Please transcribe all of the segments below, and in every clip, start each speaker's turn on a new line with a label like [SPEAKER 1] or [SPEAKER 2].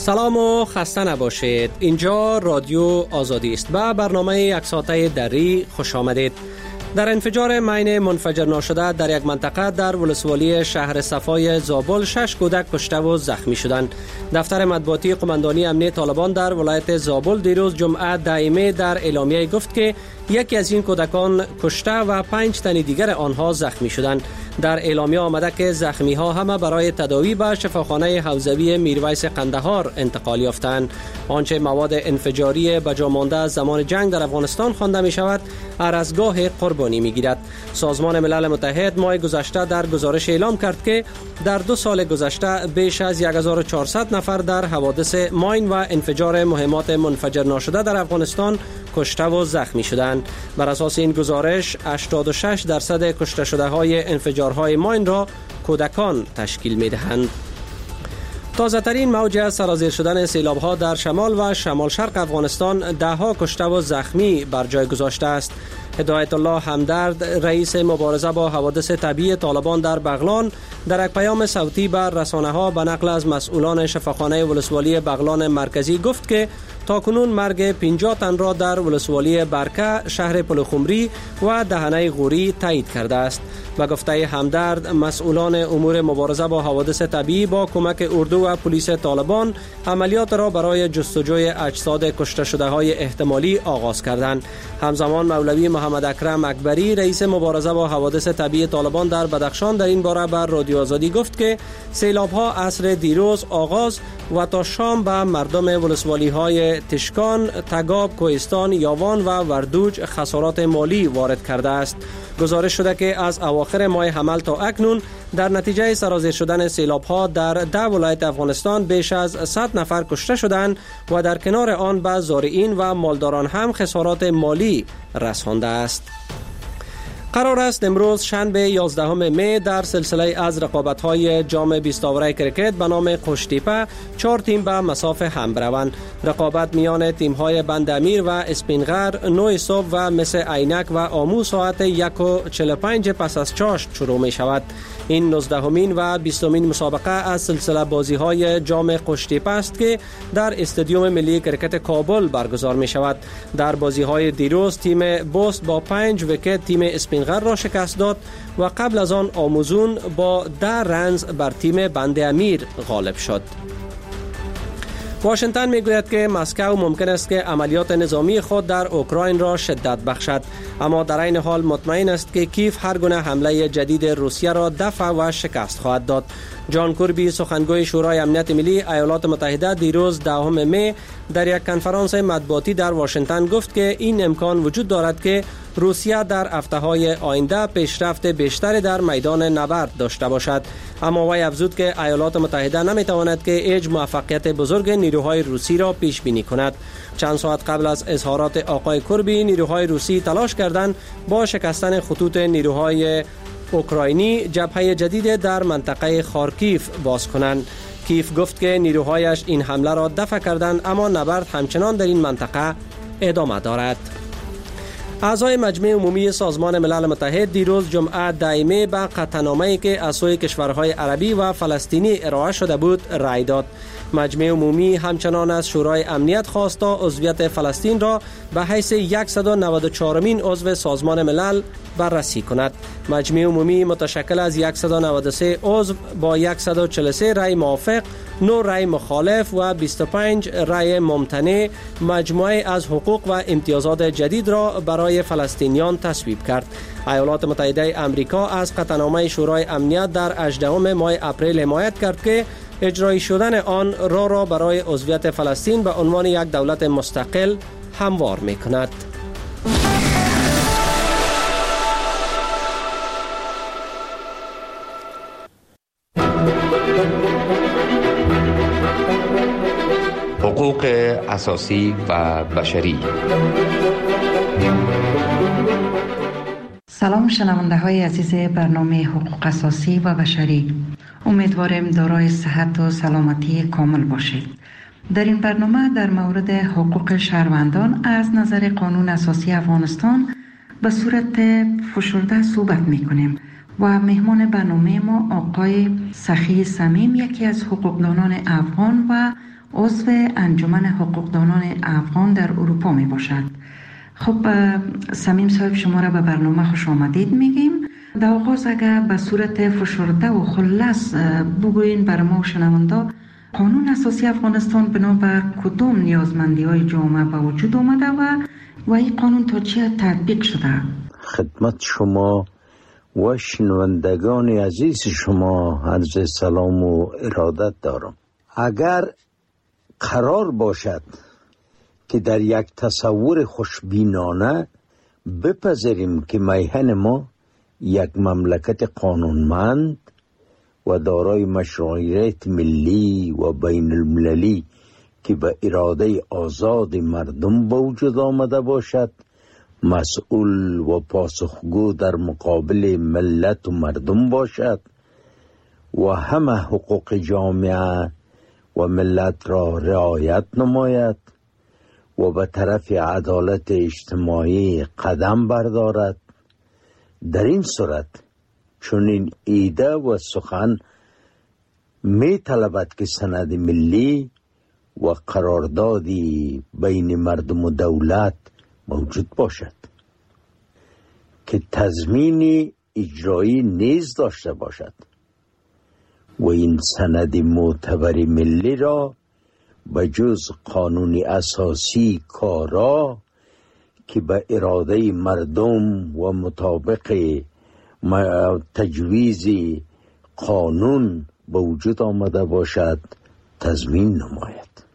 [SPEAKER 1] سلام و خسته نباشید. اینجا رادیو آزادی است و برنامه یک ساعته دری خوش آمدید. در انفجار مین منفجر ناشده در یک منطقه در ولسوالی شهر صفای زابل 6 کودک کشته و زخمی شدند. دفتر مطبوعاتی قماندانی امنیه طالبان در ولایت زابل دیروز جمعه دائمه در اعلامیه گفت که یکی از این کودکان کشته و 5 تن دیگر آنها زخمی شدند. در اعلامیه آمده که زخمی ها همه برای تداوی به شفاخانه حوزوی میرویس قندهار انتقال یافتند. آنچه مواد انفجاری به جا مانده از زمان جنگ در افغانستان خوانده می شود ارزگاه قربانی می گیرد. سازمان ملل متحد ماه گذشته در گزارش اعلام کرد که در 2 سال گذشته بیش از 1400 نفر در حوادث ماین و انفجار مهمات منفجر ناشده در افغانستان کشته و زخمی شدند. بر اساس این گزارش 86% کشته شده های انفجارهای ماین را کودکان تشکیل می دهند. تازه ترین موج از سرازیر شدن سیلاب ها در شمال و شمال شرق افغانستان 10 کشته و زخمی بر جای گذاشته است. هدایت الله همدرد رئیس مبارزه با حوادث طبیعی طالبان در بغلان در یک پیام صوتی بر رسانه ها به نقل از مسئولان شفاخانه ولسوالی بغلان مرکزی گفت که تاکنون مرگ 50 تن را در ولسوالی برکه، شهر پلخمری و دهنه غوری تایید کرده است. به گفته همدرد مسئولان امور مبارزه با حوادث طبیعی با کمک اردو و پلیس طالبان عملیات را برای جستجوی اجساد کشته شده های احتمالی آغاز کردند. همزمان مولوی محمد اکرم اکبری رئیس مبارزه با حوادث طبیعی طالبان در بدخشان در این باره بر رادیو آزادی گفت که سیلاب ها عصر دیروز آغاز و تا شام به مردم ولسوالی های تشکان، تگاب، کوهستان، یاوان و وردوج خسارات مالی وارد کرده است. گزارش شده که از اواخر ماه حمل تا اکنون در نتیجه سرازیر شدن سیلاب ها در 10 ولایت افغانستان بیش از 100 نفر کشته شدند و در کنار آن به زارعین و مالداران هم خسارات مالی رسانده است. قرار است امروز شنبه 11 می در سلسله از رقابت‌های جام 20 اوره کرکت به نام قشتیپه 4 تیم به مسافه هم بروند. رقابت میان تیم‌های بندامیر و اسپینغر 9 صبح و مس عینک و آمو ساعت 1:45 پس از چاشت شروع می شود. این 19مین و 20مین مسابقه از سلسله بازی‌های جام قشتیپه است که در استادیوم ملی کرکت کابل برگزار می شود. در بازی‌های دیروز تیم بوست با 5 ویکت تیم اسپینغر را شکست داد و قبل از آن آموزون با 10 رنز بر تیم بند امیر غالب شد. واشنگتن میگوید که مسکو ممکن است که عملیات نظامی خود در اوکراین را شدت بخشد، اما در این حال مطمئن است که کیف هر گونه حمله جدید روسیه را دفع و شکست خواهد داد. جان کوربی سخنگوی شورای امنیت ملی ایالات متحده دیروز 10 می در یک کنفرانس مطبوعاتی در واشنگتن گفت که این امکان وجود دارد که روسیه در هفته‌های آینده پیشرفت بیشتری در میدان نبرد داشته باشد، اما وی افزود که ایالات متحده نمیتواند که هیچ موفقیت بزرگ نیروهای روسی را پیش بینی کند. چند ساعت قبل از اظهارات آقای کوربی نیروهای روسی تلاش کردند با شکستن خطوط نیروهای اوکراینی جبهه جدید در منطقه خارکیف باز کنند. کیف گفت که نیروهایش این حمله را دفع کردند، اما نبرد همچنان در این منطقه ادامه دارد. اعضای مجمع عمومی سازمان ملل متحد دیروز جمعه دائمه به قطعنامه‌ای که از سوی کشورهای عربی و فلسطینی ارائه شده بود رأی داد. مجمع عمومی همچنان از شورای امنیت خواست تا عضویت فلسطین را به حیث 194مین عضو سازمان ملل بررسی کند. مجمع عمومی متشکل از 193 عضو با 143 رأی موافق، 9 رأی مخالف و 25 رأی ممتنع مجموعه از حقوق و امتیازات جدید را برای فلسطینیان تصویب کرد. ایالات متحده آمریکا از قطعنامه شورای امنیت در 18 ماه اپریل حمایت کرد که اجرایی شدن آن را برای عضویت فلسطین به عنوان یک دولت مستقل هموار می کند.
[SPEAKER 2] حقوق اساسی و بشری.
[SPEAKER 3] سلام شنونده های عزیز برنامه حقوق اساسی و بشری. امیدواریم دارای صحت و سلامتی کامل باشید. در این برنامه در مورد حقوق شهروندان از نظر قانون اساسی افغانستان به صورت فشرده صحبت میکنیم و مهمان برنامه ما آقای سخی صمیم، یکی از حقوقدانان افغان و عضو انجمن حقوقدانان افغان در اروپا می باشد. خب صمیم صاحب، شما را به برنامه خوش آمدید میگیم. در آغاز اگر به صورت فشرده و خلاص بگوین بر ما شنونده، قانون اساسی افغانستان بنابر کدام نیازمندی های جامعه به وجود آمده و این قانون تا چه تطبیق شده؟
[SPEAKER 4] خدمت شما و شنوندگان عزیز شما عرض سلام و ارادت دارم. اگر قرار باشد که در یک تصور خوشبینانه بپذیریم که میهن ما یک مملکت قانونمند و دارای مشروعیت ملی و بین المللی که به اراده آزاد مردم به وجود آمده باشد، مسئول و پاسخگو در مقابل ملت و مردم باشد و همه حقوق جامعه و ملت را رعایت نماید و به طرف عدالت اجتماعی قدم بردارد، در این صورت چنین ایده و سخن می طلبد که سند ملی و قراردادی بین مردم و دولت موجود باشد که تضمین اجرایی نیز داشته باشد و این سند معتبر ملی را به جز قانون اساسی کارا که به اراده مردم و مطابق تجویز قانون به وجود آمده باشد تضمین نماید.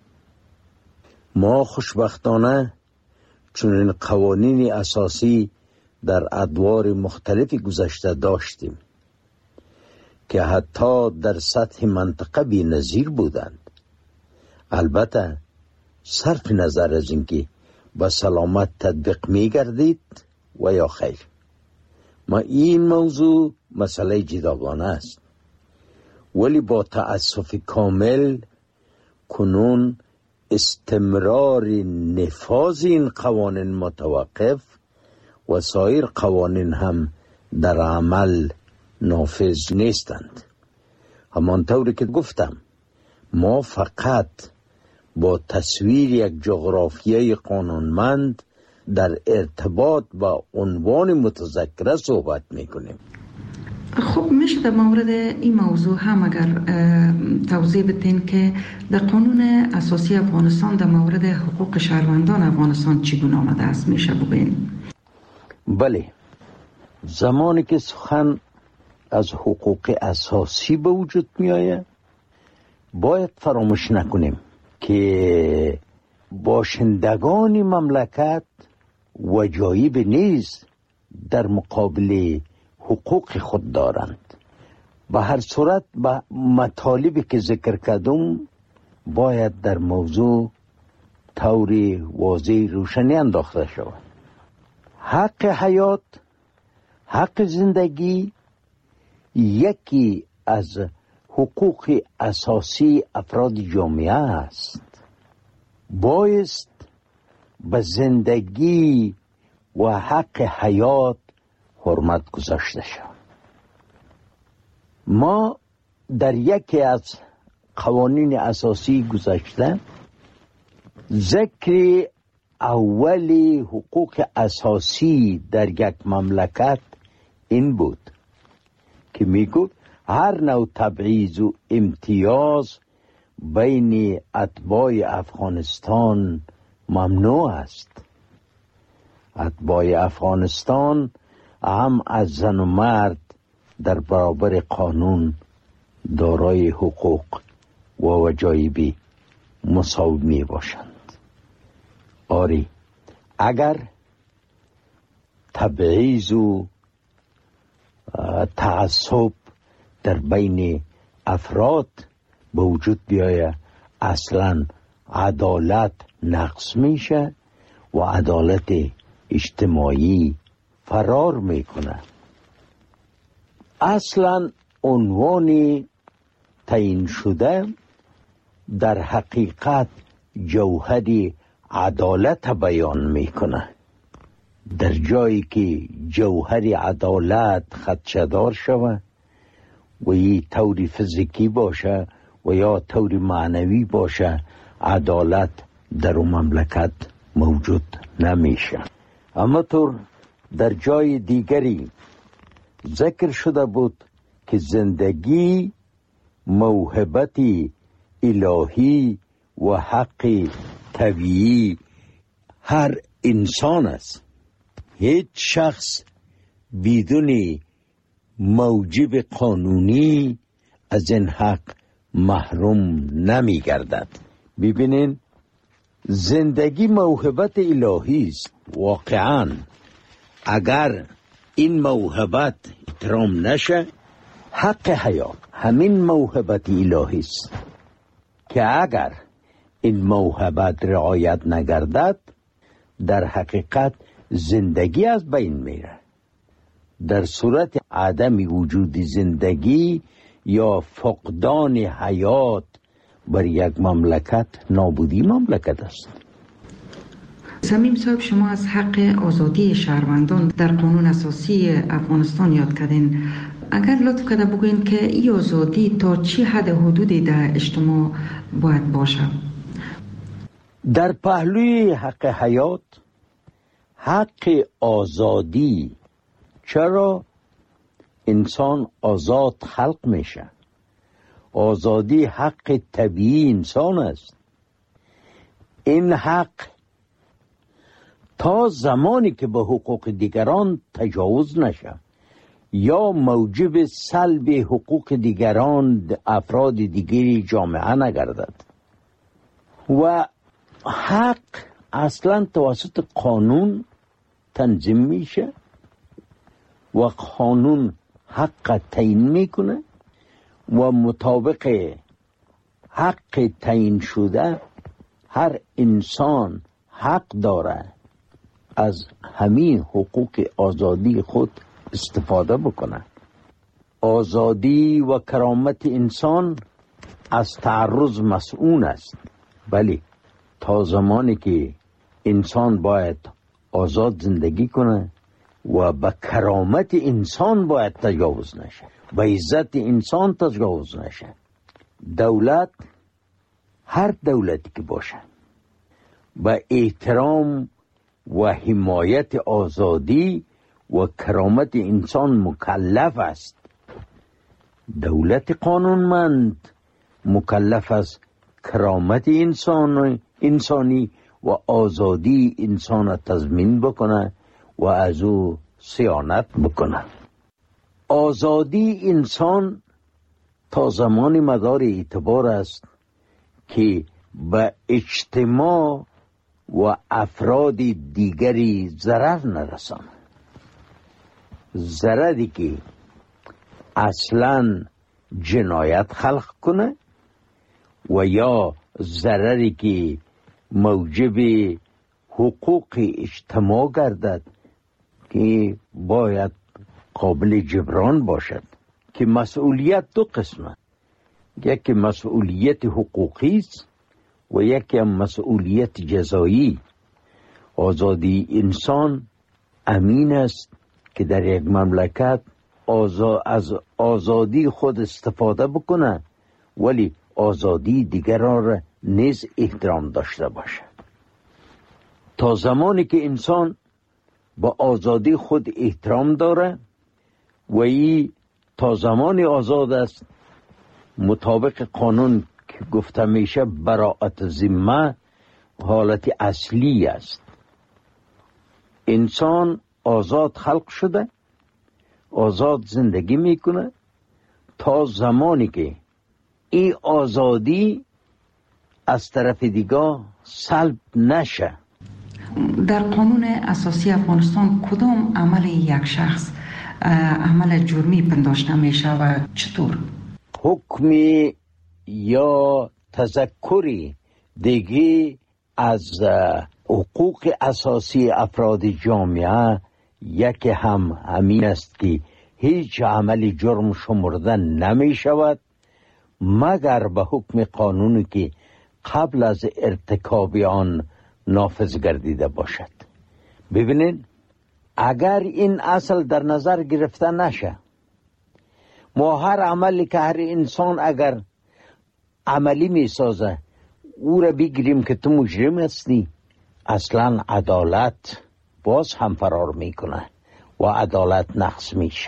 [SPEAKER 4] ما خوشبختانه چنین قوانین اساسی در ادوار مختلف گذشته داشتیم که حتی در سطح منطقه بی نظیر بودند. البته صرف نظر از اینکه با سلامت تطبیق می گردید و یا خیر، ما این موضوع مسئله جداگانه است، ولی با تأسف کامل کنون استمرار نفاذ این قوانین متوقف و سایر قوانین هم در عمل نافذ نیستند. همانطوری که گفتم، ما فقط با تصویر یک جغرافیای قانونمند در ارتباط با عنوان متذکره صحبت میکنیم.
[SPEAKER 3] خب میشه در مورد این موضوع هم اگر توضیح بدین که در قانون اساسی افغانستان در مورد حقوق شهروندان افغانستان چگونه آمده است، میشه بگوین؟
[SPEAKER 4] بله، زمانی که سخن از حقوق اساسی به وجود می آید باید فراموش نکنیم که باشندگان مملکت وجایب نیز در مقابل حقوق خود دارند. به هر صورت به مطالبی که ذکر کردم باید در موضوع طور واضح روشنی انداخته شود. حق حیات، حق زندگی یکی از حقوق اساسی افراد جامعه است. بایست به زندگی و حق حیات حرمت گذاشته شود. ما در یکی از قوانین اساسی گذشته ذکر اولی حقوق اساسی در یک مملکت این بود که میگو هر نوع تبعیض و امتیاز بین اتباع افغانستان ممنوع است. اتباع افغانستان هم از زن و مرد در برابر قانون دارای حقوق و وجایبی مساوی می باشند. آری، اگر تبعیض و تعصب در بین افراد به وجود بیاید، اصلا عدالت نقص میشه و عدالت اجتماعی فرار میکنه. اصلا عنوان تعیین شده در حقیقت جوهر عدالت بیان میکنه. در جایی که جوهر عدالت خدشه‌دار شود و این طور فیزیکی باشه و یا طور معنوی باشه عدالت در اون مملکت موجود نمیشه. اما طور در جای دیگری ذکر شده بود که زندگی موهبتی الهی و حق طبیعی هر انسان است. هیچ شخص بدون موجب قانونی از این حق محروم نمی گردد. ببینین زندگی موهبت الهی است. واقعا اگر این موهبت احترام نشه، حق حیات همین موهبت الهی است که اگر این موهبت رعایت نگردد در حقیقت زندگی از بین میره. در صورت عدم وجود زندگی یا فقدان حیات بر یک مملکت نابودی مملکت است.
[SPEAKER 3] صمیم صاحب، شما از حق آزادی شهروندان در قانون اساسی افغانستان یاد کردین. اگر لطف کرده بگوین که این آزادی تا چه حد حدودی در اجتماع باید باشه؟
[SPEAKER 4] در پهلوی حق حیات، حق آزادی، چرا انسان آزاد خلق میشه؟ آزادی حق طبیعی انسان است. این حق تا زمانی که به حقوق دیگران تجاوز نشه یا موجب سلب حقوق دیگران افراد دیگری جامعه نگردد. و حق اصلا توسط قانون تنظیم میشه و قانون حق تعیین میکنه و مطابق حق تعیین شده هر انسان حق داره از همین حقوق آزادی خود استفاده بکنه. آزادی و کرامت انسان از تعرض مسئول است. ولی تا زمانی که انسان باید آزاد زندگی کنه و به کرامت انسان باید تجاوز نشه، به عزت انسان تجاوز نشه. دولت، هر دولتی که باشه، به احترام و حمایت آزادی و کرامت انسان مکلف است. دولت قانونمند مکلف است کرامت انسانی و آزادی انسان را تضمین بکنه و از او صیانت بکنه. آزادی انسان تا زمان مدار اعتبار است که به اجتماع و افراد دیگری ضرر نرسانه. ضرری که اصلا جنایت خلق کنه و یا ضرری که موجب حقوق اجتماع گردد که باید قابل جبران باشد. که مسئولیت دو قسمه، یکی مسئولیت حقوقی است و یکی مسئولیت جزایی. آزادی انسان امین است که در یک مملکت از آزادی خود استفاده بکنه ولی آزادی دیگران را نیز احترام داشته باشه. تا زمانی که انسان با آزادی خود احترام داره و ای تا زمانی آزاد است مطابق قانون که گفته میشه براءت ذمه حالت اصلی است. انسان آزاد خلق شده، آزاد زندگی میکنه تا زمانی که این آزادی از طرف دیگه سلب نشه.
[SPEAKER 3] در قانون اساسی افغانستان کدام عمل یک شخص عمل جرمی پنداشته میشه و چطور؟
[SPEAKER 4] حکمی یا تذکری دیگه از حقوق اساسی افراد جامعه یکی همین است که هیچ عمل جرم شمرده نمی شود مگر به حکم قانونی که قبل از ارتکاب آن نافذ گردیده باشد. ببینید اگر این اصل در نظر گرفته نشه، ما هر عملی که هر انسان اگر عملی میسازه او را بگیریم که تو مجرم هستی، اصلا عدالت باز هم فرار میکنه و عدالت نقص میشه.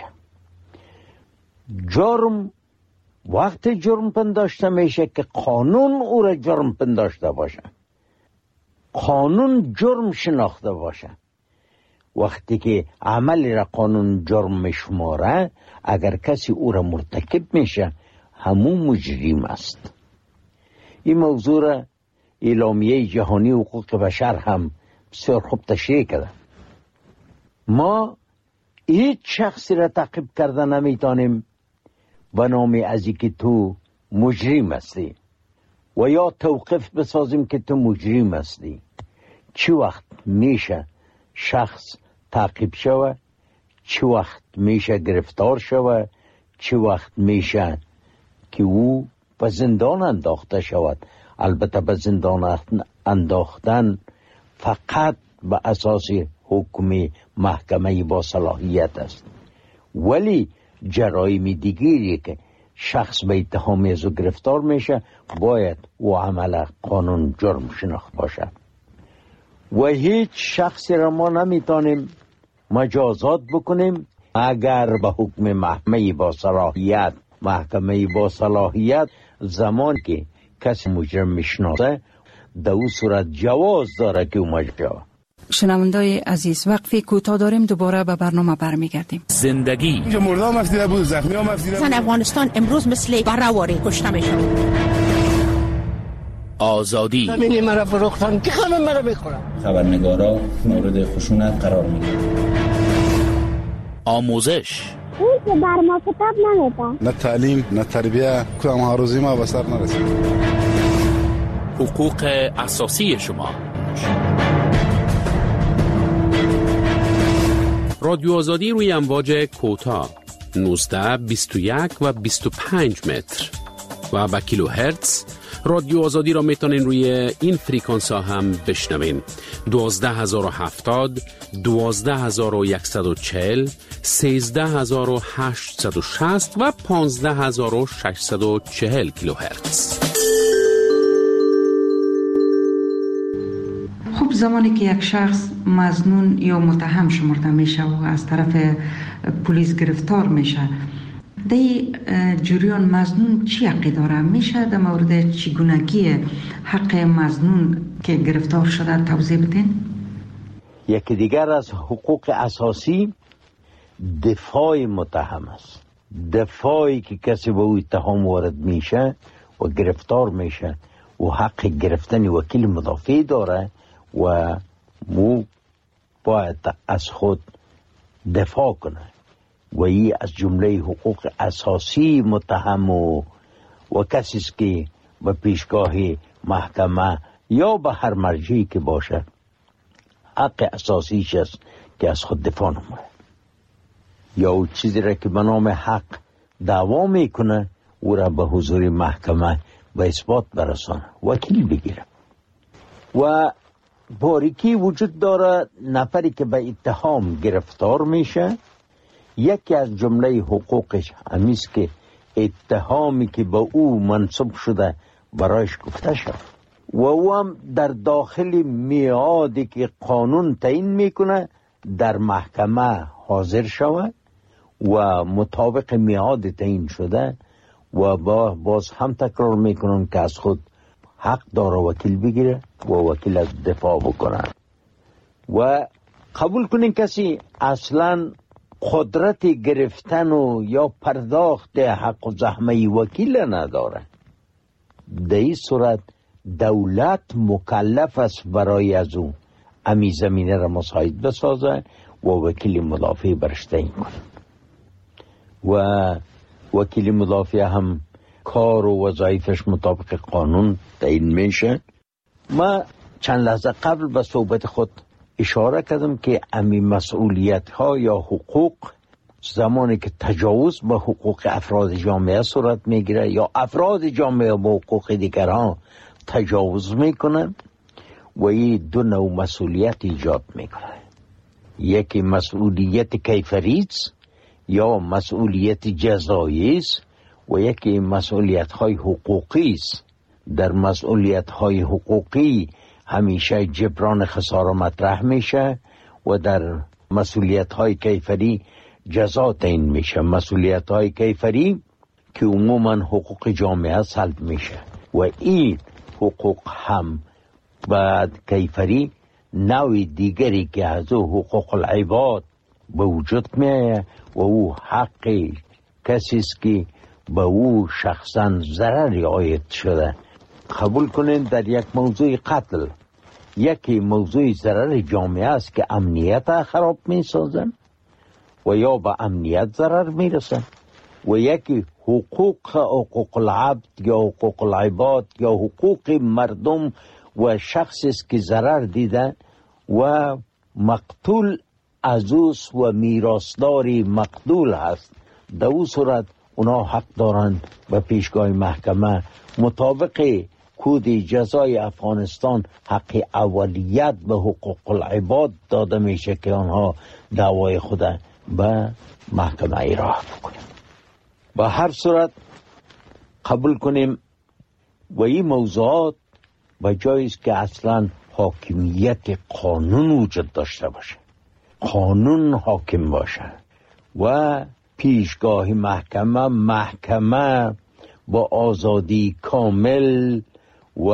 [SPEAKER 4] جرم وقت جرم پنداشته میشه که قانون او را جرم پنداشته باشه، قانون جرم شناخته باشه. وقتی که عملی را قانون جرم میشماره، اگر کسی او را مرتکب میشه همون مجرم است. این موضوع را اعلامیه جهانی حقوق بشر هم بسیار خوب تشریح کرده. ما هیچ شخصی را تعقیب کرده نمیتونیم به نام از که تو مجرم هستی و یا توقف بسازیم که تو مجرم هستی. چه وقت میشه شخص تعقیب شوه، چه وقت میشه گرفتار شوه، چه وقت میشه که او به زندان انداخته شود. البته به زندان انداختن فقط به اساس حکم محکمه با صلاحیت است، ولی جرایم دیگری که شخص به اتهام از او گرفتار میشه باید او عمل قانون جرم شناخت باشه و هیچ شخصی را ما نمیتونیم مجازات بکنیم اگر به حکم محکمه با صلاحیت، محکمه با صلاحیت زمان که کسی مجرم میشناسه در او صورت جواز داره که او مجرم.
[SPEAKER 5] شنوندای عزیز، وقفی کوتاه داریم، دوباره به برنامه برمیگردیم.
[SPEAKER 6] زندگی
[SPEAKER 7] اینجا مردم مفیده بود، زخمی ها مفیده بود.
[SPEAKER 8] افغانستان امروز مثل برهواری کشته میشن.
[SPEAKER 6] آزادی
[SPEAKER 9] همینی مرا فروختن که همه مرا بخورن.
[SPEAKER 10] خبرنگارا مورد خشونت قرار میگیرن.
[SPEAKER 6] آموزش
[SPEAKER 11] اون که بر ما کتاب نمیده،
[SPEAKER 7] نه تعلیم نه تربیه، کدام ها روزی ما به سر نرسید.
[SPEAKER 6] حقوق اساسی شما. رادیو آزادی روی امواج کوتاه 19 21 و 25 متر و با کیلو هرتز. رادیو آزادی را میتونین روی این فریکانس ها هم بشنوین: 12070 12140 13860 و 15640 کیلو هرتز.
[SPEAKER 3] خب زمانی که یک شخص مظنون یا متهم شمرده میشه و از طرف پلیس گرفتار میشه، در جریان مظنون چی حقی داره؟ میشه در مورد چگونگی حق مظنون که گرفتار شده توضیح بدین؟
[SPEAKER 4] یکی دیگر از حقوق اساسی دفاع متهم است. دفاعی که کسی به او اتهام وارد میشه و گرفتار میشه و حق گرفتن وکیل مدافع داره و مو باید از خود دفاع کنه و این از جمله حقوق اساسی متهم و کسی است که به پیشگاه محکمه یا به هر مرجعی که باشه حق اساسیش است که از خود دفاع نمونه یا او چیزی را که به نام حق دعوا میکنه او را به حضور محکمه به اثبات برسانه، وکیل بگیره. و باریکی وجود داره نفری که به اتهام گرفتار میشه، یکی از جمله حقوقش همیست که اتهامی که به او منصوب شده برایش گفته شد و او هم در داخل میعادی که قانون تعیین میکنه در محکمه حاضر شود و مطابق میعاد تعیین شده و باز هم تکرار میکنم که از خود حق داره وکیل بگیره و وکیل از دفاع بکنه. و قبول کنین کسی اصلا قدرت گرفتن و یا پرداخت حق و زحمه وکیل نداره، در این صورت دولت مکلف است برای از او امی زمینه را مساعد بسازه و وکیل مدافع برش تعیین کنه و وکیل مدافع هم کار و وظایفش مطابق قانون تعیین میشه. ما چند لحظه قبل به صحبت خود اشاره کردم که امی مسئولیت ها یا حقوق زمانی که تجاوز به حقوق افراد جامعه صورت میگیره یا افراد جامعه به حقوق دیگران تجاوز میکنن و این دو نوع مسئولیت ایجاد میکنه. یکی مسئولیت کیفری است یا مسئولیت جزایی است و یکی مسئولیت های حقوقی است در مسئولیت های حقوقی همیشه جبران خسارة مطرح میشه و در مسئولیت های کیفری جزا تعیین میشه. مسئولیت های کیفری که عموما حقوق جامعه سلب میشه و این حقوق هم بعد کیفری نوع دیگری که از حقوق العباد به وجود میه و او حق کسی است که به او شخصا ضرری عاید شده. قبول کنین در یک موضوع قتل یکی موضوع ضرر جامعه است که امنیت خراب می سازن و یا به امنیت ضرر می رسن و یکی حقوق العبد یا حقوق العباد یا حقوق مردم و شخصی است که ضرر دیده و مقتول عزوز و میراثداری مقتول هست. در او صورت اونا حق دارند به پیشگاه محکمه مطابق کود جزای افغانستان حق اولیت به حقوق العباد داده میشه که آنها دعوای خود به محکمه ایراه بکنیم. به هر صورت قبول کنیم و این موضوعات به جایی است که اصلا حاکمیت قانون وجود داشته باشه، قانون حاکم باشه و پیشگاه محکمه با آزادی کامل و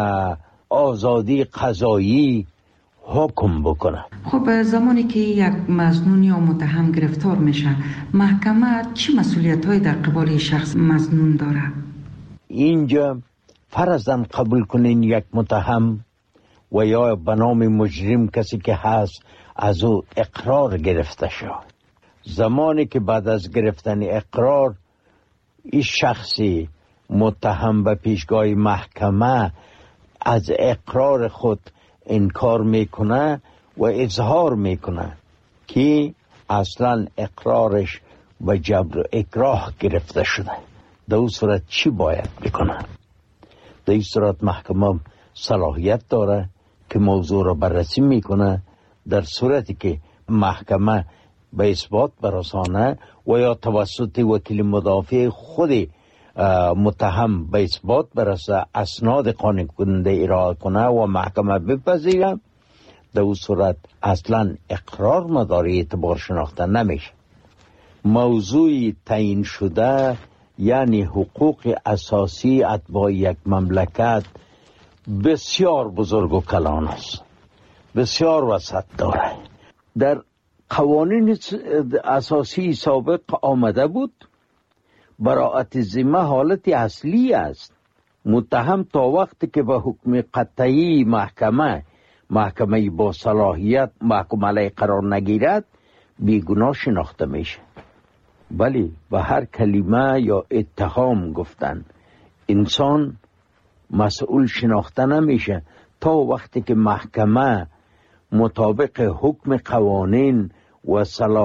[SPEAKER 4] آزادی قضایی حکم بکنه.
[SPEAKER 3] خب زمانی که یک مظنون یا متهم گرفتار میشه، محکمه چی مسئولیت‌هایی در قبال شخص مظنون داره؟
[SPEAKER 4] اینجا فرضاً قبول کنین یک متهم و یا به نام مجرم کسی که هست از او اقرار گرفته شد. زمانی که بعد از گرفتن اقرار این شخصی متهم به پیشگاه محکمه از اقرار خود انکار میکنه و اظهار میکنه که اصلا اقرارش به جبر و اکراه گرفته شده، در اون صورت چی باید بکنه؟ در این صورت محکمه صلاحیت داره که موضوع را بررسی میکنه. در صورتی که محکمه به اثبات برسانه و یا توسط وکیل مدافع خود متهم به اثبات برسه، اسناد قانع کننده ارائه کنه و محکمه بپذیره، در اون صورت اصلا اقرار مداری اعتبار شناخته نمیشه. موضوع تعیین شده یعنی حقوق اساسی اتباع یک مملکت بسیار بزرگ و کلان است، بسیار وسعت داره. در قوانین اساسی سابق آمده بود براءت ذمه حالت اصلی است. متهم تا وقتی که به حکم قطعی محکمه با صلاحیت محکوم علیه قرار نگیرد بیگناه شناخته میشه. ولی به هر کلمه یا اتهام گفتن انسان مسئول شناخته نمیشه تا وقتی که محکمه مطابق حکم قوانین و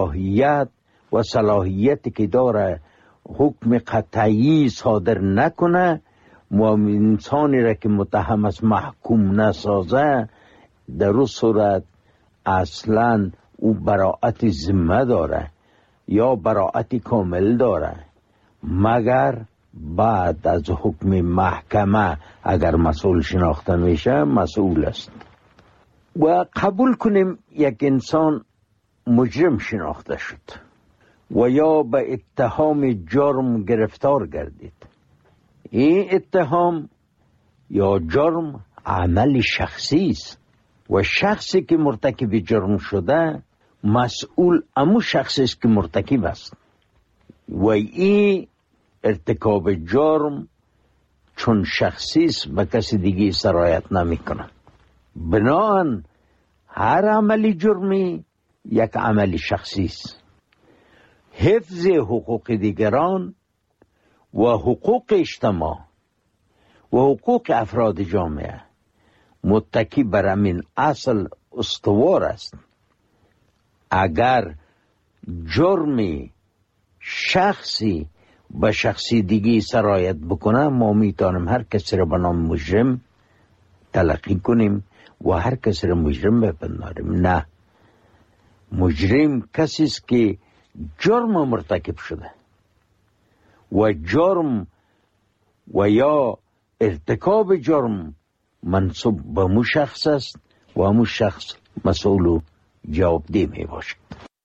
[SPEAKER 4] صلاحیتی که داره حکم قطعی صادر نکنه و انسانی را که متهم است محکوم نسازه، در اون صورت اصلا او براءت ذمه داره یا براءت کامل داره، مگر بعد از حکم محکمه اگر مسئول شناخته میشه مسئول است. و قبول کنیم یک انسان مجرم شناخته شد و یا به اتهام جرم گرفتار گردید. این اتهام یا جرم عمل شخصی است و شخصی که مرتکب جرم شده مسئول امو شخصی است که مرتکب است و این ارتکاب جرم چون شخصی است به کسی دیگه سرایت نمی کنه. بناهن هر عملی جرمی یک عمل شخصی است. حفظ حقوق دیگران و حقوق اجتماع و حقوق افراد جامعه متکی بر همین اصل استوار است. اگر جرمی شخصی به شخصی دیگی سرایت بکنه، ما میتونیم هر کسی را به نام مجرم تلقی کنیم و هر کسی را مجرم بپنداریم. نه، مجرم کسی است که جرم مرتکب شده و جرم و یا ارتکاب جرم منصوب به مو شخص است و همون شخص مسئول و جوابدeh می باشد.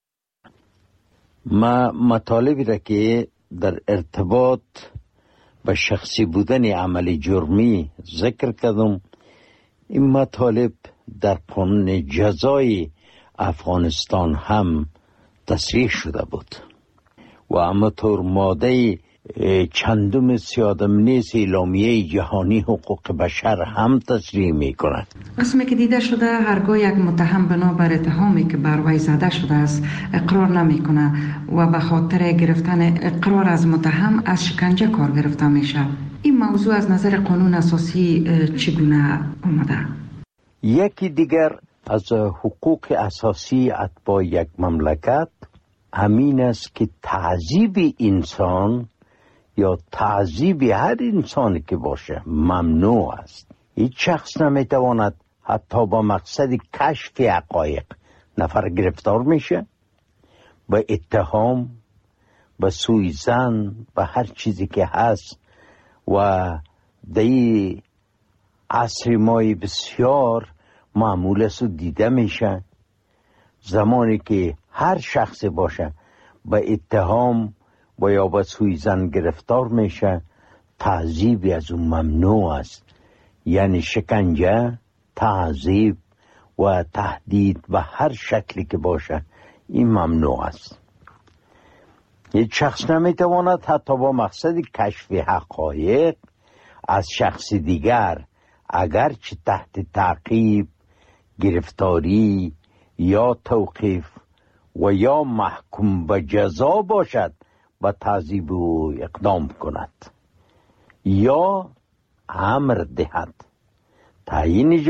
[SPEAKER 4] ما مطالبی را که در ارتباط به شخصی بودن عمل جرمی ذکر کردم، این مطالب در قانون جزای افغانستان هم تصریح شده بود و همانطور ماده چندم 31 اعلامیه جهانی حقوق بشر هم تصریح می کند.
[SPEAKER 3] اسمی که دیده شده هرگاه یک متهم بنابر اتهامی که بر وی زده شده است اقرار نمی کنه و به خاطر گرفتن اقرار از متهم از شکنجه کار گرفته میشه. این موضوع از نظر قانون اساسی چگونه آمده؟
[SPEAKER 4] یکی دیگر از حقوق اساسی اتباع یک مملکت همین است که تعذیب انسان یا تعذیب هر انسانی که باشه ممنوع است. هیچ شخص نمیتواند حتی با مقصد کشف حقایق نفر گرفتار میشه، به اتهام، به سوءظن، به هر چیزی که هست. و در عصر مای بسیار معمول است و دیده میشه زمانی که هر شخص باشه به اتهام و یا به سوءظن گرفتار میشه، تعذیبی از اون ممنوع است. یعنی شکنجه، تعذیب و تهدید به هر شکلی که باشه این ممنوع است. یک شخص نمیتواند حتی با مقصد کشف حقایق از شخص دیگر اگرچه تحت تعقیب، گرفتاری یا توقیف و یا محکوم به جزا باشد و تعذیب او اقدام کند یا امر دهد. تعیین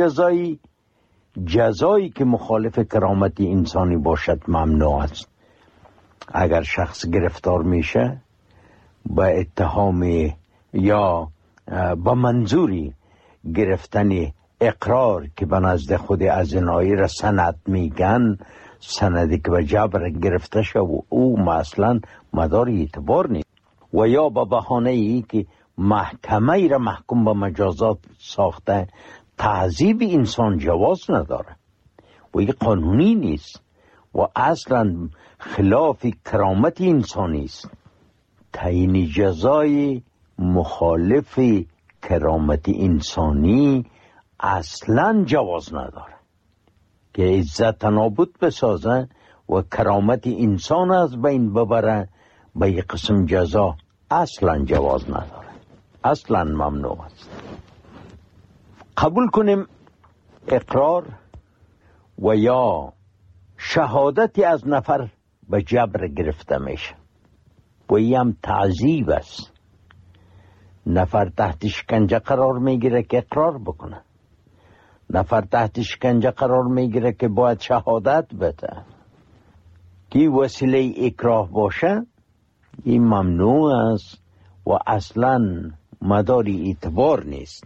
[SPEAKER 4] جزایی که مخالف کرامت انسانی باشد ممنوع است. اگر شخص گرفتار میشه با اتهام یا با منظوری گرفتن اقرار که به نزد خود ازنایی را سند میگن، سندی که به جبر گرفته شد و او مثلا مدار اعتبار نیست، و یا با بهانه ای که محکمه ای را محکوم به مجازات ساخته، تعذیب انسان جواز نداره و این قانونی نیست و اصلا خلاف کرامت انسانی است. تعیین جزای مخالف کرامت انسانی اصلا جواز نداره که عزت نابود بسازه و کرامت انسان از بین ببره. به یک قسم جزا اصلا جواز نداره، اصلا ممنوع است. قبول کنیم اقرار و یا شهادتی از نفر به جبر گرفته میشه و این هم تعذیب است. نفر تحت شکنجه قرار میگیره که اقرار بکنه، نفر تحت شکنجه قرار میگیره که باید شهادت بده. که وسیله اکراه باشه این ممنوع است و اصلا مداری اعتبار نیست.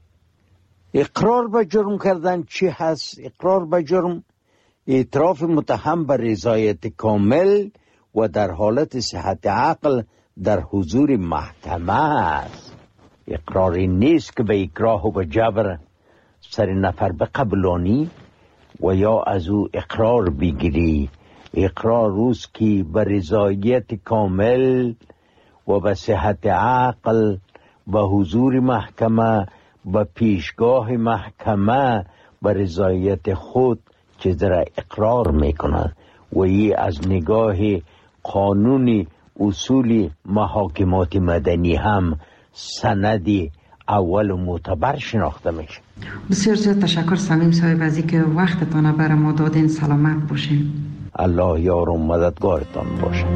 [SPEAKER 4] اقرار به جرم کردن چی هست؟ اقرار به جرم اعتراف متهم به رضایت کامل و در حالت صحت عقل در حضور محکمه است. اقراری نیست که به اکراه و به جبر سر نفر بقبلانی و یا از او اقرار بگیری. اقرار روز که به رضایت کامل و به صحت عقل به حضور محکمه، به پیشگاه محکمه به رضایت خود چیز را اقرار میکنند و این از نگاه قانون اصول محاکمات مدنی هم سندی اول و معتبر شناخته میشه.
[SPEAKER 3] بسیار زیاد تشکر صمیم صاحب از اینکه وقتتان برای ما دادین. سلامت باشین.
[SPEAKER 4] الله یار و مددگارتان باشه.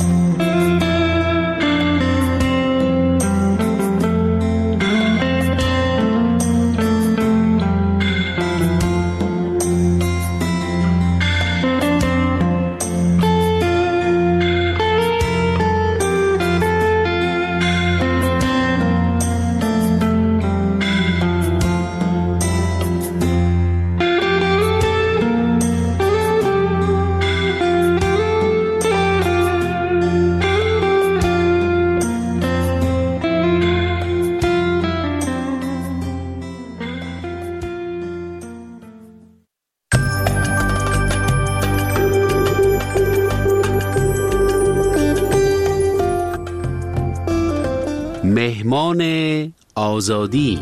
[SPEAKER 6] مهمان آزادی.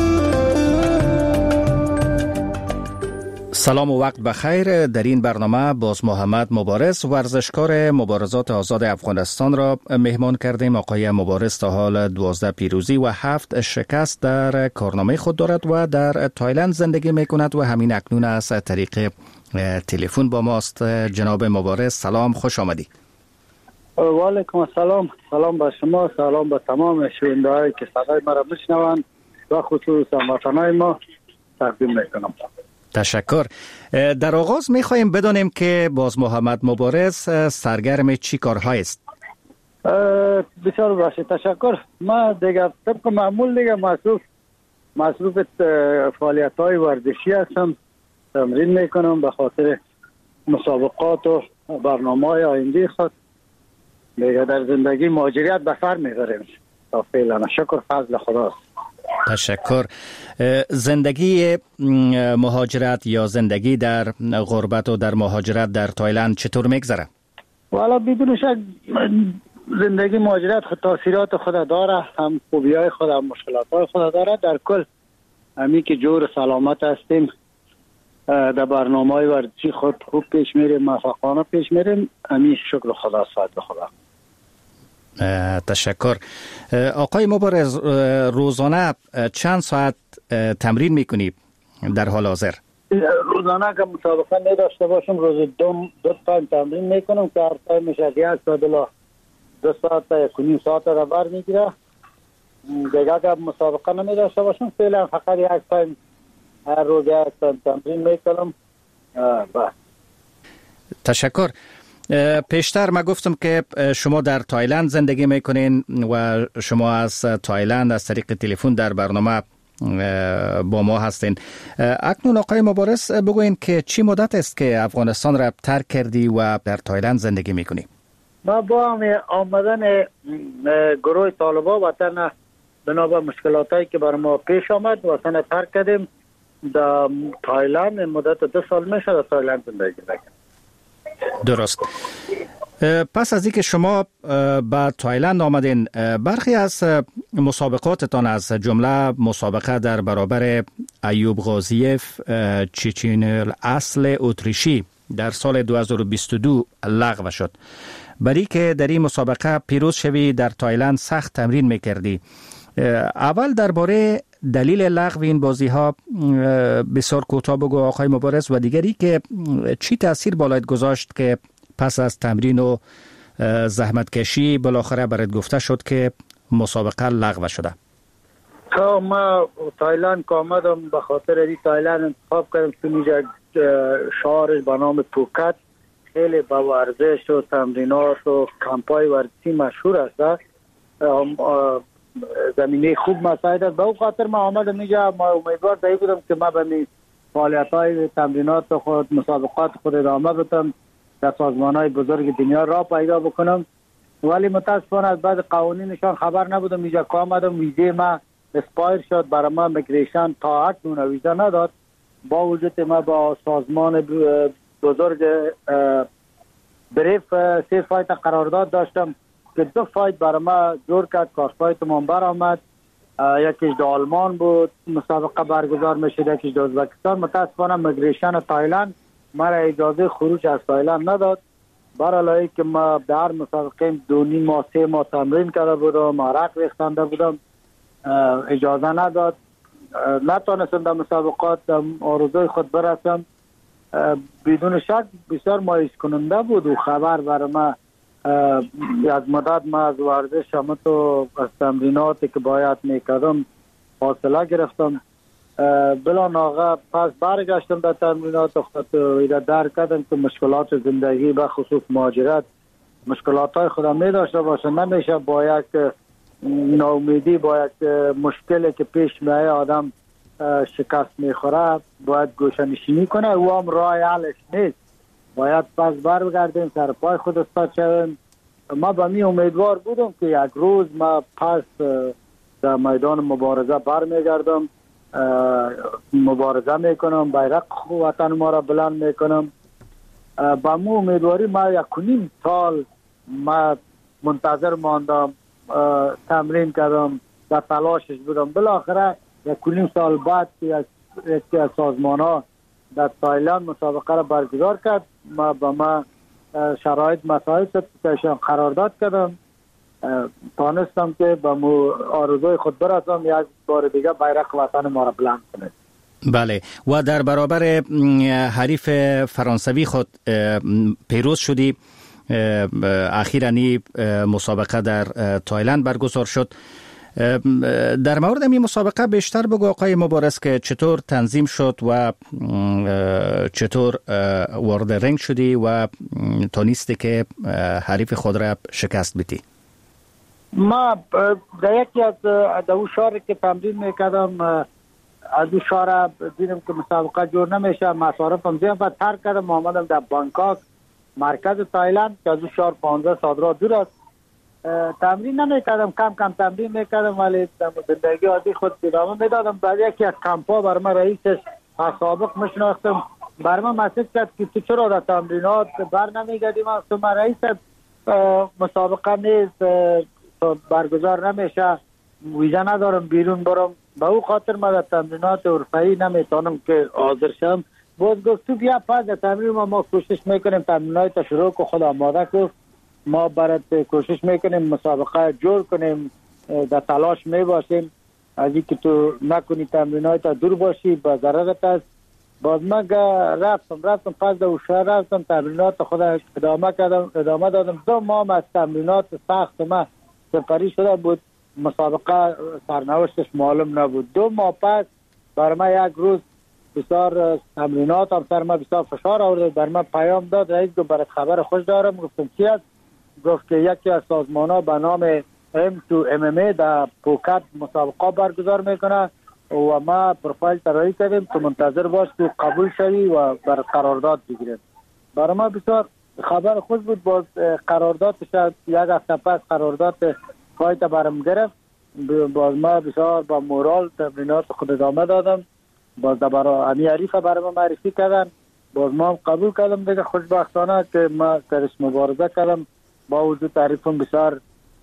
[SPEAKER 12] سلام و وقت بخیر. در این برنامه باز محمد مبارز، ورزشکار مبارزات آزاد افغانستان را مهمان کردیم. آقای مبارز تا حال 12 پیروزی و 7 شکست در کارنامه خود دارد و در تایلند زندگی می کند و همین اکنون از طریق تلفن با ماست. جناب مبارز سلام، خوش آمدی.
[SPEAKER 13] و علیکم السلام. سلام به شما، سلام به تمام شنونده‌هایی که صدای ما را میشنوند و خصوصا هموطنان ما تقدیم میکنم.
[SPEAKER 12] تشکر. در آغاز میخواهیم بدانیم که باز محمد مبارز سرگرم چی کارهای است؟
[SPEAKER 13] بسیار باشه، تشکر. ما دیگه طبق معمول دیگه مصروف فعالیت‌های ورزشی هستم، تمرین میکنم به خاطر مسابقات و برنامه‌های آینده خود. دیگه در زندگی مهاجرت به سر میبریم تا فعلا، شکر فضل خداست.
[SPEAKER 12] تشکر. زندگی مهاجرت یا زندگی در غربت و در مهاجرت در تایلند چطور میگذره؟
[SPEAKER 13] والا بدون شک زندگی مهاجرت خود تاثیرات خود داره، هم خوبی‌های خود هم مشکلات‌های خود داره. در کل همی که جور سلامت هستیم، در برنامه‌های ورزشی خود خوب پیش میریم، موفقانه پیش میریم، همی شکر خدا، فضل خدا.
[SPEAKER 12] تشکر. آقای مبارز، روزانه چند ساعت تمرین میکنی در حال حاضر؟
[SPEAKER 13] روزانه که مسابقه می داشته باشم روز دو تایم تمرین میکنم که هر تایم میشه 1 ساعت الی 2 ساعت تا 1.5 ساعت را بر میگیره. دیگه که مسابقه نمی داشته باشم فعلا فقط 1 تایم هر روز 1 تایم تمرین میکنم.
[SPEAKER 12] تشکر. پیشتر ما گفتم که شما در تایلند زندگی میکنین و شما از تایلند از طریق تلفن در برنامه با ما هستین. اکنون آقای مبارز بگوین که چی مدت است که افغانستان را ترک کردی و در تایلند زندگی میکنی؟
[SPEAKER 13] ما با آمدن گروه طالبان وطن بنابر مشکلاتایی که بر ما پیش آمد وطن ترک کردیم. در تایلند مدت 2 سال میشه در تایلند زندگی میکنم.
[SPEAKER 12] درست. پس از اینکه شما به تایلند آمدین، برخی از مسابقاتتان از جمله مسابقه در برابر ایوب غازیف چچین الاصل اتریشی در سال 2022 لغو شد. برای که در این مسابقه پیروز شوی در تایلند سخت تمرین میکردی. اول درباره دلیل لغو این بازی ها بسیار کوتاه بگو آقای مبارز، و دیگری که چی تاثیر بالایت گذاشت که پس از تمرین و زحمت کشی بالاخره برات گفته شد که مسابقه لغو شده؟
[SPEAKER 13] ما تایلند که آمدم به خاطر این تایلند انتخاب کردم که اینجا شهرش به نام پوکت خیلی با ورزش و تمرینات و کمپای ورزشی مشهور است. زمینه خوب مساعد است. به اون خاطر ما آمدم اینجا. ما امیدوار دایی بودم که ما به فعالیت‌های تمرینات خود مسابقات خود ادامه بدم، در سازمان‌های بزرگ دنیا را پیدا بکنم، ولی متاسفانه از بعد قوانینشان خبر نبودم. اینجا که آمدم ویزه ما اسپایر شد، برای ما میگریشن تا اکنون ویزا نداد. با وجود ما با سازمان بزرگ بریف 3 فایت قرارداد داشتم که 2 فایت برای ما جور کرد، کارفایت من برآمد. یکیش در آلمان بود مسابقه برگزار میشد، یکیش در ازبکستان. متاسفانه میگریشن تایلند ما را اجازه خروج از تایلند نداد. برای که ما در مسابقه 2.5 ماه 3 ماه تمرین کرده بودم، عرق ریختنده بودم، اجازه نداد. نتونستم در مسابقات آرزوی خود برسم. بدون شک بسیار مایوس کننده بود و خبر برای ما یک مدت ما از ورزش همه تو از تمریناتی که باید میکردم فاصله گرفتم. بلا ناغه پس برگشتم در تمرینات خود و درک کردم که مشکلات زندگی به خصوص مهاجرت مشکلات های خودم می داشته باشه. نمیشه با یک ناامیدی، با یک مشکلی که پیش میاد آدم شکست میخوره باید گوشه‌نشینی کنه. او هم راه حلش نیست. باید پس برگردیم سر پای خود استاد شویم. ما به می امیدوار بودم که یک روز ما پس در میدان مبارزه برمیگردم، مبارزه میکنم، بیرق وطن ما را بلند میکنم. با مو امیدواری ما 1.5 سال ما منتظر ماندم تمرین کردم، در تلاشش بودم. بالاخره 1.5 سال بعد یکی از سازمان ها در تایلند مسابقه را برگزار کرد. ما شرایط مسائل ستایشان قرارداد کردم، تانستم که به آرزوی خود برسم، یک بار دیگه بیرق وطن ما را بلند کنه.
[SPEAKER 12] بله، و در برابر حریف فرانسوی خود پیروز شدی. اخیراً مسابقه در تایلند برگزار شد. در مورد این مسابقه بیشتر بگو آقای مبارز که چطور تنظیم شد و چطور وارد رنگ شدی و تونستی که حریف خود را شکست بدی.
[SPEAKER 13] ما در یکی از دو شهر که تمرین میکردم، از دو شهر دیدم که مسابقه جور نمیشه، مصارفم زیاد و ترک کردم. آمدم در بانکاک مرکز تایلند که از دو شهر 15 ساعت راه دور است. تمرین نمیکردم، کم کم تمرین میکردم، ولی زندگی عادی خود ادامه میدادم. بعد یکی از کمپا بر من رئیسش سابق میشناختم، بر من مسیج کرد که تو چرا در تمرینات بر نمیگردی؟ من رئیس مسابقه نیست، برگزار نمیشه، ویزا ندارم بیرون برم، به او خاطر ما در تمرینات حرفه‌ای نمیتونم که حاضر شم. باز گفت تو بیا پس در تمرین ما کوشش میکنیم تمرینات تا شروع که خود آماده کن، ما برات کوشش میکنیم مسابقه جور کنیم، در تلاش میباشیم، از اینکه تو نکنی تمرینات دور باشی با ضررت است. باز من رفتم پس در شهر رفتم تمرینات خود ادامه دادم. 2 ماه از تمرینات سخت ما سپری شده بود، مسابقه سرنوشتش معلوم نبود. 2 ماه پس بر من یک روز بسیار تمرینات هم سر ما بسیار فشار آورد. بر من پیام داد رئیس گفت برات خبر خوش دارم. گفتم چی است؟ گفت که یکی از سازمان ها به نام M2MMA در پوکت مسابقه برگزار میکنه و ما پروفایل طراحی کردیم تو منتظر باش تو قبول شوی و بر قرارداد بگیریم. برای ما بسیار خبر خوش بود. باز قراردادش یک هفته پس قرارداد فایت برم گرفت. باز ما بسیار با مورال تمرینات خود ادامه دادم. باز برای امی حریف برای ما معرفی کردن، باز ما هم قبول کردم دیگه. خوشبختانه که ما درش مبارزه کردم، با وجود تعریفم بسیار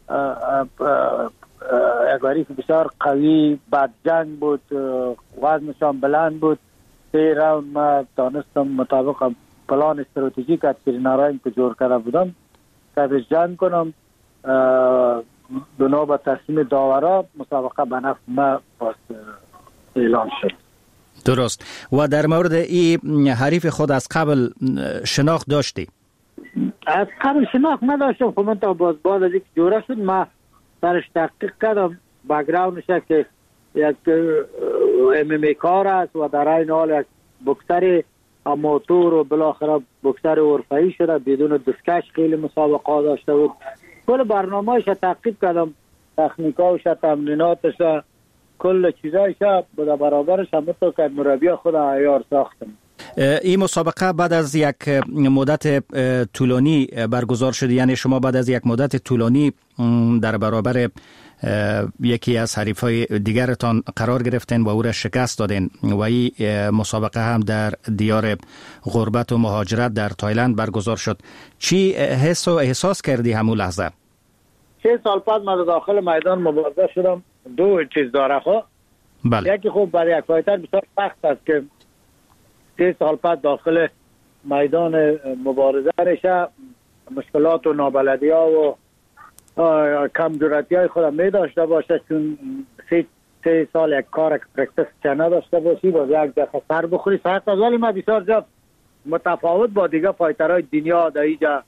[SPEAKER 13] یک حریف بسیار قوی، بد جنگ بود، وزنشان بلند بود. 3 راوند ما تانستم مطابق پلان استراتژیک از ترینرایم که جور کرده بودم که جنگ کنم. بنا به تصمیم داورا مسابقه به نفع ما اعلان شد.
[SPEAKER 12] درست. و در مورد این حریف خود از قبل شناخت داشتی؟
[SPEAKER 13] از قبل شناخت نداشتم، خب من تا باز از اینکه جوره شد ما سرش تحقیق کردم. بک‌گراندش که یک MMA کار است و در این حال یک بوکسر آماتور و بالاخره بوکسر حرفه‌ای شده، بدون دستکش خیلی مسابقه داشته بود. کل برنامه‌اش تعقیب کردم، تکنیکاش، تمریناتش، کل چیزایش در برابرش هم تو که مربی خود عیار ساختم.
[SPEAKER 12] این مسابقه بعد از یک مدت طولانی برگزار شد، یعنی شما بعد از یک مدت طولانی در برابر یکی از حریفای دیگرتان قرار گرفتین و او را شکست دادین و این مسابقه هم در دیار غربت و مهاجرت در تایلند برگزار شد. چی حس و احساس کردی همون لحظه؟
[SPEAKER 13] 6 سال پس من داخل میدان مبارزه شدم. 2 چیز داره خب.
[SPEAKER 12] بله.
[SPEAKER 13] یکی خب برای یک فایتر بسیار سخت است که 6 سال پس داخل میدان مبارزه رشه، مشکلات و نابلدی ها و کم جرأتی های خود می داشته باشه، چون 3 سال یک کار پرکتس چه نداشته باشی، باز یک دفعه سر بخوری سخت است. ولی من بسیار زیاد متفاوت با دیگه فایترهای دنیا در اینجا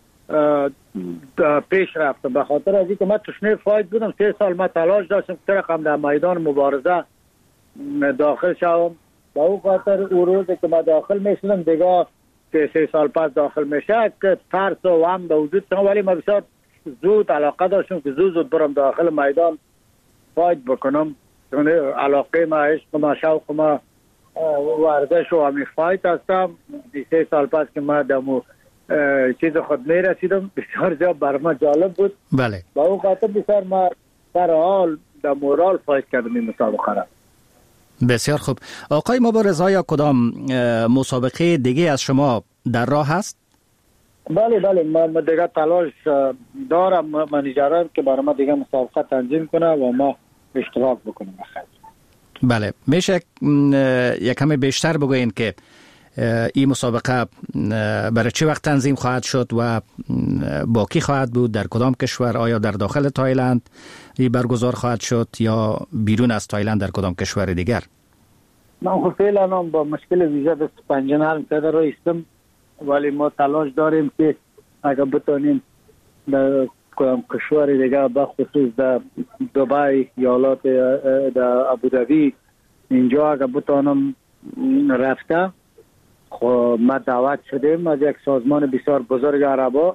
[SPEAKER 13] پیش رفتم، به خاطر از اینکه من تشنه فایت بودم. 3 سال من تلاش داشتم که رقم در میدان مبارزه داخل شوم. با او خاطر او روزی که من داخل میشدم دیگه که 3 سال پس داخل میشه که ترس و هم به وجود شدم، ولی من بسیار زود علاقه داشتم که زود برم داخل میدان فایت بکنم. چون علاقه ما، عشق ما، شوق ما ورزش و همین فایت هستم. 3 سال پس که من دمو چیز خود میرسیدم، بسیار زیاد برای من جالب بود.
[SPEAKER 12] بله.
[SPEAKER 13] با اون خاطر بسیار ما در حال در مورال فایت کردم این مسابقه را.
[SPEAKER 12] بسیار خوب. آقای مبارز، آیا کدام مسابقه دیگه از شما در راه هست؟
[SPEAKER 13] بله ما دیگه تلاش دارم منیجرم که برای ما دیگه مسابقه تنظیم کنه و ما اشتراک بکنیم بخیر.
[SPEAKER 12] بله میشه یک کمی بیشتر بگوین که این مسابقه برای چه وقت تنظیم خواهد شد و با کی خواهد بود، در کدام کشور؟ آیا در داخل تایلند برگزار خواهد شد یا بیرون از تایلند در کدام کشور دیگر؟
[SPEAKER 13] من خب فعلا با مشکل ویزا دست پنجه نرم کرده رو استم، ولی ما تلاش داریم که اگر بتانیم در کدام کشور دیگر بخصوص در دبی، ایالات در ابوظبی اینجا اگر بتانم رفته. خب ما دعوت شدیم از یک سازمان بسیار بزرگ عربا.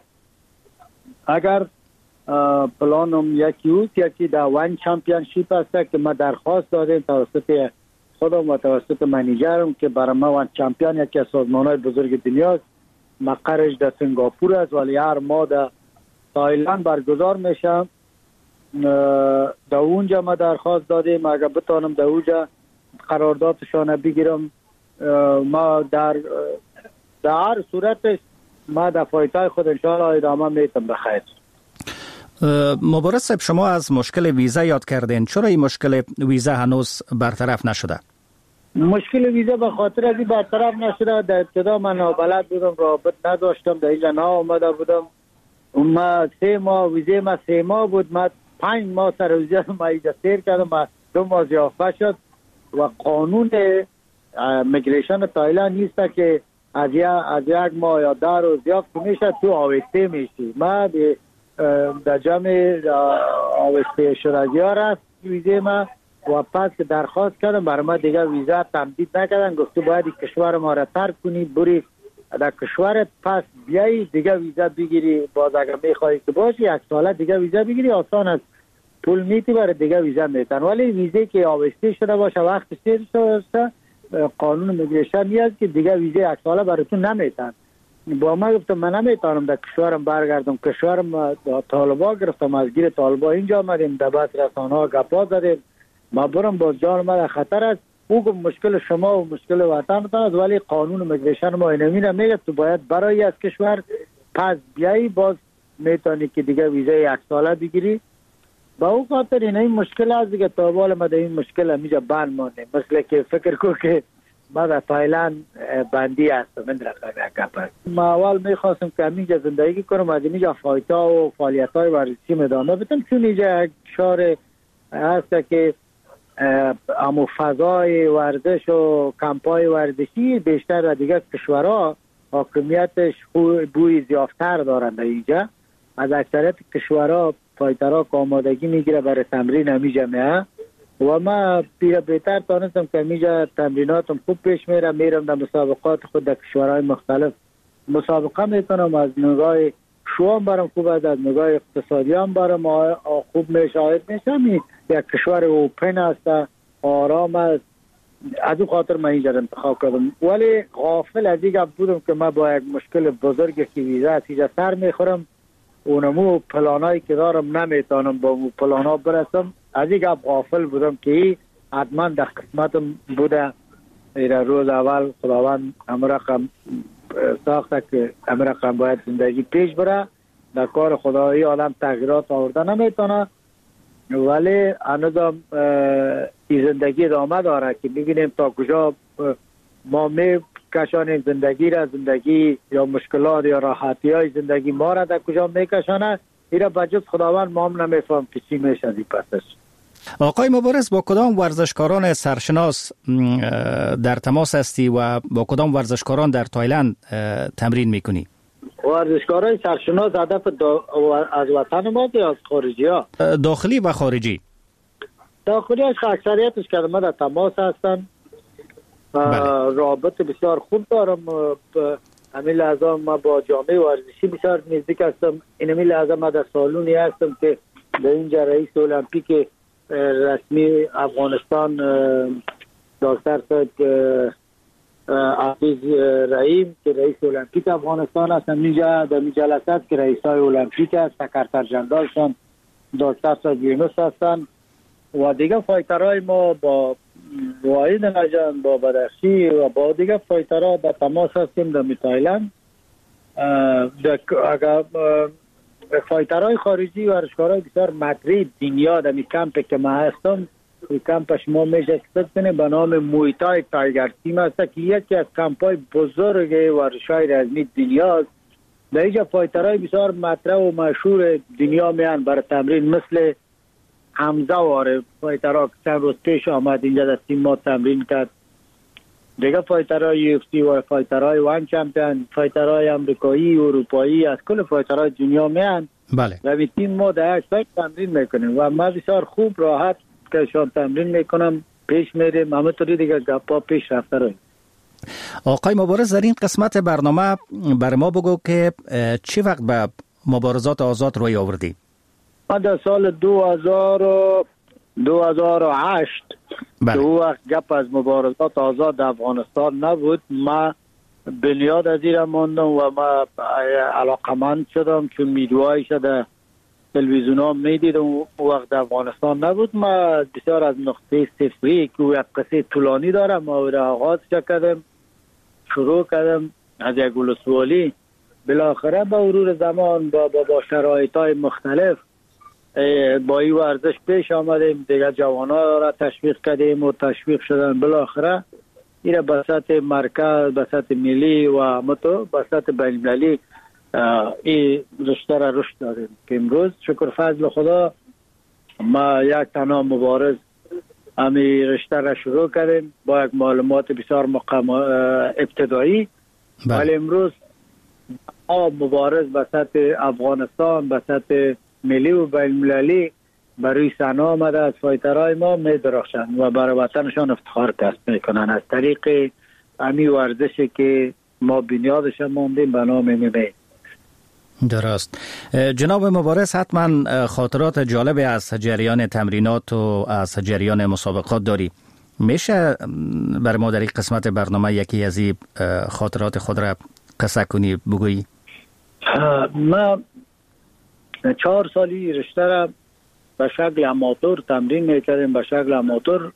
[SPEAKER 13] اگر پلانم یکی در وان چمپیونشیپ است که ما درخواست دادیم توسط خودم و توسط منیجرم که برای ما وان چمپیون یکی از سازمان‌های بزرگ دنیاست، مقرش در سنگاپور است ولی هر ماه در تایلند برگزار میشه. در اونجا ما درخواست دادیم اگر بتانم در اونجا قراردادشان بگیرم. ما در هر صورت ما در فایتای خود انشاءالله ادامه میتم بخیر.
[SPEAKER 12] مبارز صاحب، شما از مشکل ویزا یاد کردین، چرا این مشکل ویزا هنوز برطرف نشده؟
[SPEAKER 13] مشکل ویزا به خاطر از این برطرف نشده. در ابتدا من نابلد بودم، رابط نداشتم، در اینجا آمده بودم. ما 3 ماه ویزا ما 3 ماه بود، ما 5 ماه سر ویزا ما اینجا سیر کردم، ما 2 ماه ضیافت شد و قانون میگریشن تایلند نیست که از یک ماه یا 10 روز ضیافت میشه تو آوسته میشی. ما در جمع آوسته شرعی ها رفت ویزا ما و پس که درخواست کردم برای ما دیگه ویزا تمدید نکردن، گفتو باید کشور ما را ترک کنی بری در کشورت، پس بیایی دیگه ویزا بگیری. باز اگر میخوایی که باشی 1 ساله دیگه ویزا بگیری، آسان است، پول میتی برای دیگه ویزا میتن. ولی ویزا که آوسته شده باشه وقت سیر شده قانون میگریشن نیست که دیگه ویزا 1 ساله براتون نمیتن. با ما گفتم من نمیتونم در کشورم برگردم، کشورم طالبا گرفتم، از گیر طالبا اینجا آمدیم، در بس رسانه ها گپا زدیم، ما برم باز جان ما در خطر است. او گفت مشکل شما و مشکل وطن است، ولی قانون میگریشن ما اینمی میگه تو باید برای از کشور پس بیایی باز میتونی که دیگه ویزا 1 ساله بگیری. با او خاطر این مشکل است دیگه. تا بالا ما در این مشکل همیجا بند مانده، مثل که فکر کو که ما در تایلند بندی هستم. من در ما اول میخواستم که همینجا زندگی کنم، از اینجا فایتا و فعالیت های ورزشی ادامه بدم، چون اینجا یک شهر هست که امو فضای ورزش و کمپای ورزشی بیشتر در دیگه کشورها حاکمیتش بوی زیافتر دارند. اینجا از اکثریت کشورها فایترها که آمادگی میگیره برای تمرین همیجا میه و ما بهتر تانستم که همیجا تمریناتم خوب پیش میرم در مسابقات خود در کشورهای مختلف مسابقه میکنم. از نگاه شوام برام خوب است، از نگاه اقتصادی هم برام خوب میشه یک کشور اوپن است، آرام است. از اون خاطر من اینجا انتخاب کردم. ولی غافل از این بودم که من با یک مشکل بزرگی که ویزا است اینجا سر میخورم، اونمو پلانایی که دارم نمیتونم با پلانا برسم. از این غافل بودم که حتما در قسمتم بوده. روز اول خداوند امرقم ساخته که امرقم باید زندگی پیش بره، در کار خدایی آدم تغییرات آورده نمیتونه، ولی هنوزم این زندگی ادامه داره که ببینیم تا کجا ما میکشانیم زندگی یا مشکلات یا راحتی های زندگی ما را در کجا میکشانه. ایره بجز خداوند ما هم نمیفهم که چی میشه از این پسش.
[SPEAKER 12] آقای مبارز، با کدام ورزشکاران سرشناس در تماس هستی و با کدام ورزشکاران در تایلند تمرین میکنی؟
[SPEAKER 13] ورزشکاران سرشناس هدف از وطن ما یا از خارجی ها؟
[SPEAKER 12] داخلی و خارجی.
[SPEAKER 13] داخلی هاش اکثریتش که ما در تماس هستن. رابط بسیار خوب دارم. همین لحظه ما با جامعه ورزشی بسیار نزدیک هستم. همین لحظه ما در سالونی هستم که در اینجا رئیس المپیک رسمی افغانستان دکتر صاحب عزیز رحیم که رئیس المپیک افغانستان هستن اینجا در جلسات که رئیسای المپیک است، سکرتر جنرالشان دکتر صاحب یونس هستن و دیگه فایترهای ما با واحد نجان با بدخشی و با دیگه فایترها در تماس هستیم در تایلند اگر فایترهای خارجی ورزشکارای بسیار مطرح دنیا در کمپ که ما هستم، کمپ شما میشه اکسپت کنه به نام مویتای تایگر تیم است که یکی از کمپای بزرگ ورزش‌های رزمی دنیا است. در اینجا فایترهای بسیار مطرح و مشهور دنیا میان برای تمرین، مثل حمزه واره فایترها که چند روز پیش آمد اینجا در تیم ما تمرین کرد. دیگه فایترهای یو اف سی و فایترهای وان چمپیون، فایترهای امریکایی، اروپایی، از کل فایترهای دنیا میان.
[SPEAKER 12] بله.
[SPEAKER 13] و به تیم ما در سایت تمرین میکنیم و ما بسیار خوب راحت که شان تمرین میکنم، پیش میریم، همونطوری دیگه گپا پیش رفته رویم.
[SPEAKER 12] آقای مبارز، در این قسمت برنامه بر ما بگو که چی وقت به مبارزات آزاد روی آوردی؟
[SPEAKER 13] ما در سال 2008
[SPEAKER 12] بله.
[SPEAKER 13] دو وقت گپ از مبارزات آزاد افغانستان نبود، ما بنیاد از این ماندم و ما علاقمند شدم چون میدوایی شده تلویزیون ها میدیدم. وقت افغانستان نبود، ما بسیار از نقطه صفری که یک قصه طولانی دارم ما را آغاز کردم، شروع کردم از یک ولسوالی، بالاخره با مرور زمان با شرایط های مختلف با این ورزش پیش آمدیم، دیگه جوانان را تشویق کردیم و تشویق شدن، بالاخره این به سطح مرکز، به سطح ملی و به سطح بین‌المللی این رشته را رشد داریم که امروز شکر فضل خدا ما یک تنها مبارز همی رشته را شروع کردیم با یک معلومات بسیار ابتدایی. ولی امروز مبارز به سطح افغانستان، به سطح ملی و بین‌المللی برای سنا آمده از فایترهای ما می درخشند و برای وطنشان افتخار کسب میکنن از طریق همی ورزشی که ما بنیادش ماندیم به نام MMA.
[SPEAKER 12] درست. جناب مبارز، حتما خاطرات جالبی از جریان تمرینات و از جریان مسابقات داری. میشه بر ما در این قسمت برنامه یکی از این خاطرات خود را قصه کنی بگویی؟
[SPEAKER 13] ما 4 سالی رشته را به شکل اماتور تمرین میکردیم، به شکل اماتور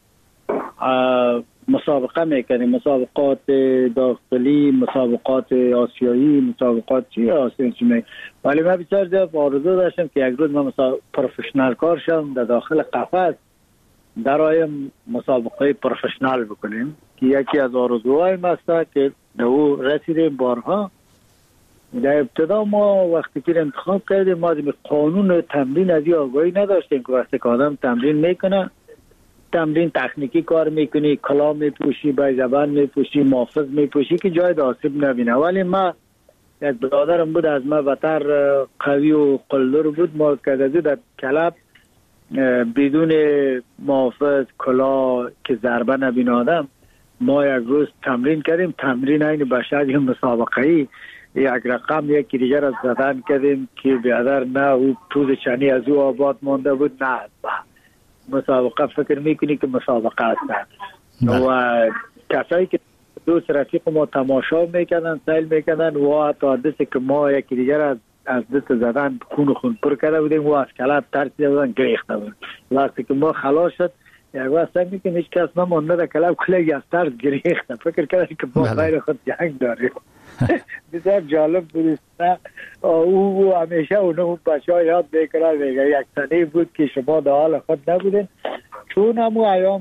[SPEAKER 13] مسابقه میکردیم، مسابقات داخلی، مسابقات آسیایی، مسابقات آسیایی. ولی من بسیار زیاد آرزو داشتم که یک روز من پروفشنال کار شم، در داخل قفس در آیم مسابقه پروفشنال بکنیم که یکی از آرزوهای ما است که در او رسیدیم بارها. در ابتدا ما وقتی که انتخاب کردیم ما قانون تمرین از این آگاهی نداشتیم که وقتی که آدم تمرین میکنه، تمرین تکنیکی کار میکنی، کلاه میپوشی، بایزبان میپوشی، محافظ میپوشی که جای آسیب نبینه. ولی ما یک برادرم بود از ما بهتر قوی و قلدر بود، ما کدازی در کلب بدون محافظ، کلاه که ضربه نبینه آدم، ما یک روز تمرین کردیم، تمرین این بشر مسابقه‌ای یک رقم یکی دیگر از زدن کردیم که بیادر نه او توز چنی از او آباد مانده بود، نه مسابقه فکر میکنی که مسابقه هستن و کسایی که دوست رفیق ما تماشا میکردن، سیل میکردن و تا دستی که ما یکی دیگر از دست زدن خون پر کرده بودیم و از کلاب ترسیده بودن گریخته بود. وقتی که ما خلاص شد یک وقت سعی میکنیم هیچ کس نمانده در کلاب کلگی از ترس گریخته، فکر کردن که ما غیر خود جنگ داریم. بسیار جالب بود. او همیشه اونو بچه ها یاد بکنن میگه یک سنه بود که شما در حال خود نبودین، چون همو ایام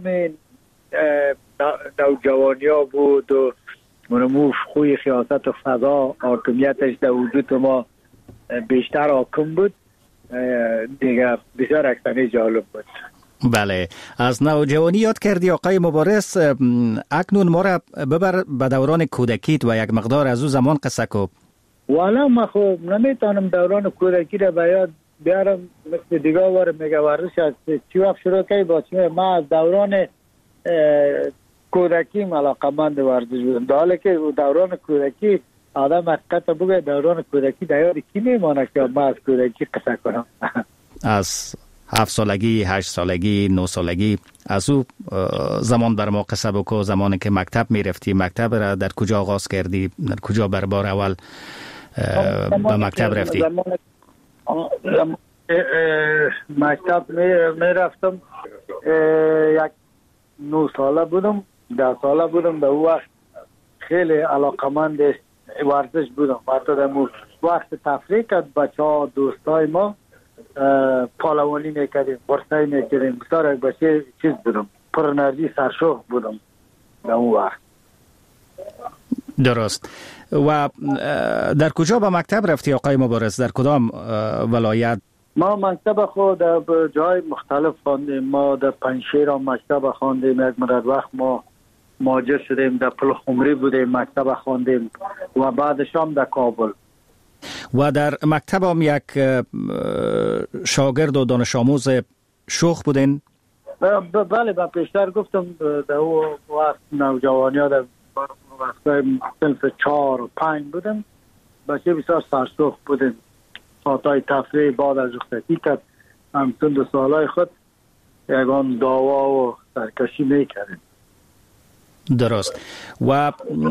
[SPEAKER 13] نوجوانی ها بود و اونمو خوی خیاست و فضا حاکمیتش در وجود ما بیشتر حاکم بود دیگه. بسیار یک سنه جالب بود.
[SPEAKER 12] بله، از نوجوانی یاد کردی آقای مبارز، اکنون ما را ببر به دوران کودکیت و یک مقدار از او زمان قصه کو.
[SPEAKER 13] والا ما خب نمیتونم دوران کودکی را به یاد بیارم، مثل دیگه وار میگه ورزش از چی وقت شروع کردی با چی. ما از دوران کودکی علاقه‌مند ورزش بودم، در حالی که دوران کودکی آدم حقیقت بگه دوران کودکی در یاد کی میمانه که ما از کودکی قصه کنم.
[SPEAKER 12] از 7 سالگی، 8 سالگی، 9 سالگی از او زمان بر ما قصه بکو. زمانی که مکتب میرفتی، مکتب را در کجا آغاز کردی؟ در کجا بر بار اول به مکتب رفتی؟
[SPEAKER 13] مکتب میرفتم، یک 9 ساله بودم، 10 ساله بودم. به وقت خیلی علاقمند ورزش بودم. حتی در وقت تفریح کرد بچه ها دوستای ما پالوانی میکردیم، برسایی میکردیم. بسیار یک بچه چیز بودم، پر انرژی، سرشوق بودم در اون وقت.
[SPEAKER 12] درست. و در کجا به مکتب رفتی آقای مبارز؟ در کدام ولایت؟
[SPEAKER 13] ما مکتب خود در جای مختلف خواندیم. ما در پنجشیر هم مکتب خواندیم، یک مدت وقت ما مهاجر شدیم در پلخمری بودیم، مکتب خواندیم و بعدش هم در کابل.
[SPEAKER 12] و در مکتب هم یک شاگرد و دانش آموز شوخ بودین؟
[SPEAKER 13] بله، با پیشتر گفتم در اون وقت نوجوانی ها در وقت صنف 4 و 5 بودم، بچه بسیار سرشوخ بودیم. ساعتهای تفریح بعد از رخصتی کرد همچون دو سالهای خود یکان دعوا و سرکشی میکردیم.
[SPEAKER 12] درست. و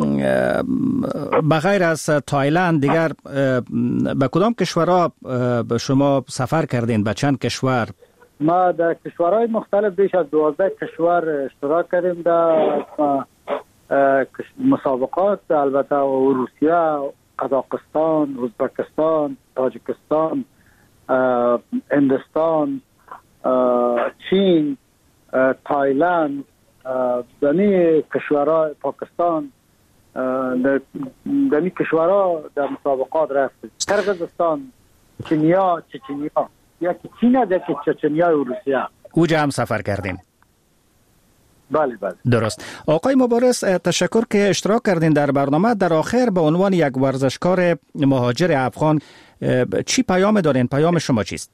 [SPEAKER 12] بغیر از تایلند دیگر به کدام کشورها شما سفر کردین؟ به چند کشور؟
[SPEAKER 13] ما در کشورهای مختلف بیش از 12 کشور اشتراک کردیم در مسابقات، البته روسیه، قزاقستان، ازبکستان، تاجیکستان، هندوستان، چین، تایلند، دمی کشورها، پاکستان، دمی کشورها در مسابقات رفتیم. قرقیزستان، چینیا، چچنیا، یکی چین است، یکی چچنیا و روسیه.
[SPEAKER 12] اوجا هم سفر کردیم.
[SPEAKER 13] بله.
[SPEAKER 12] درست. آقای مبارز، تشکر که اشتراک کردین در برنامه. در آخر به عنوان یک ورزشکار مهاجر افغان چی پیام دارین؟ پیام شما چیست؟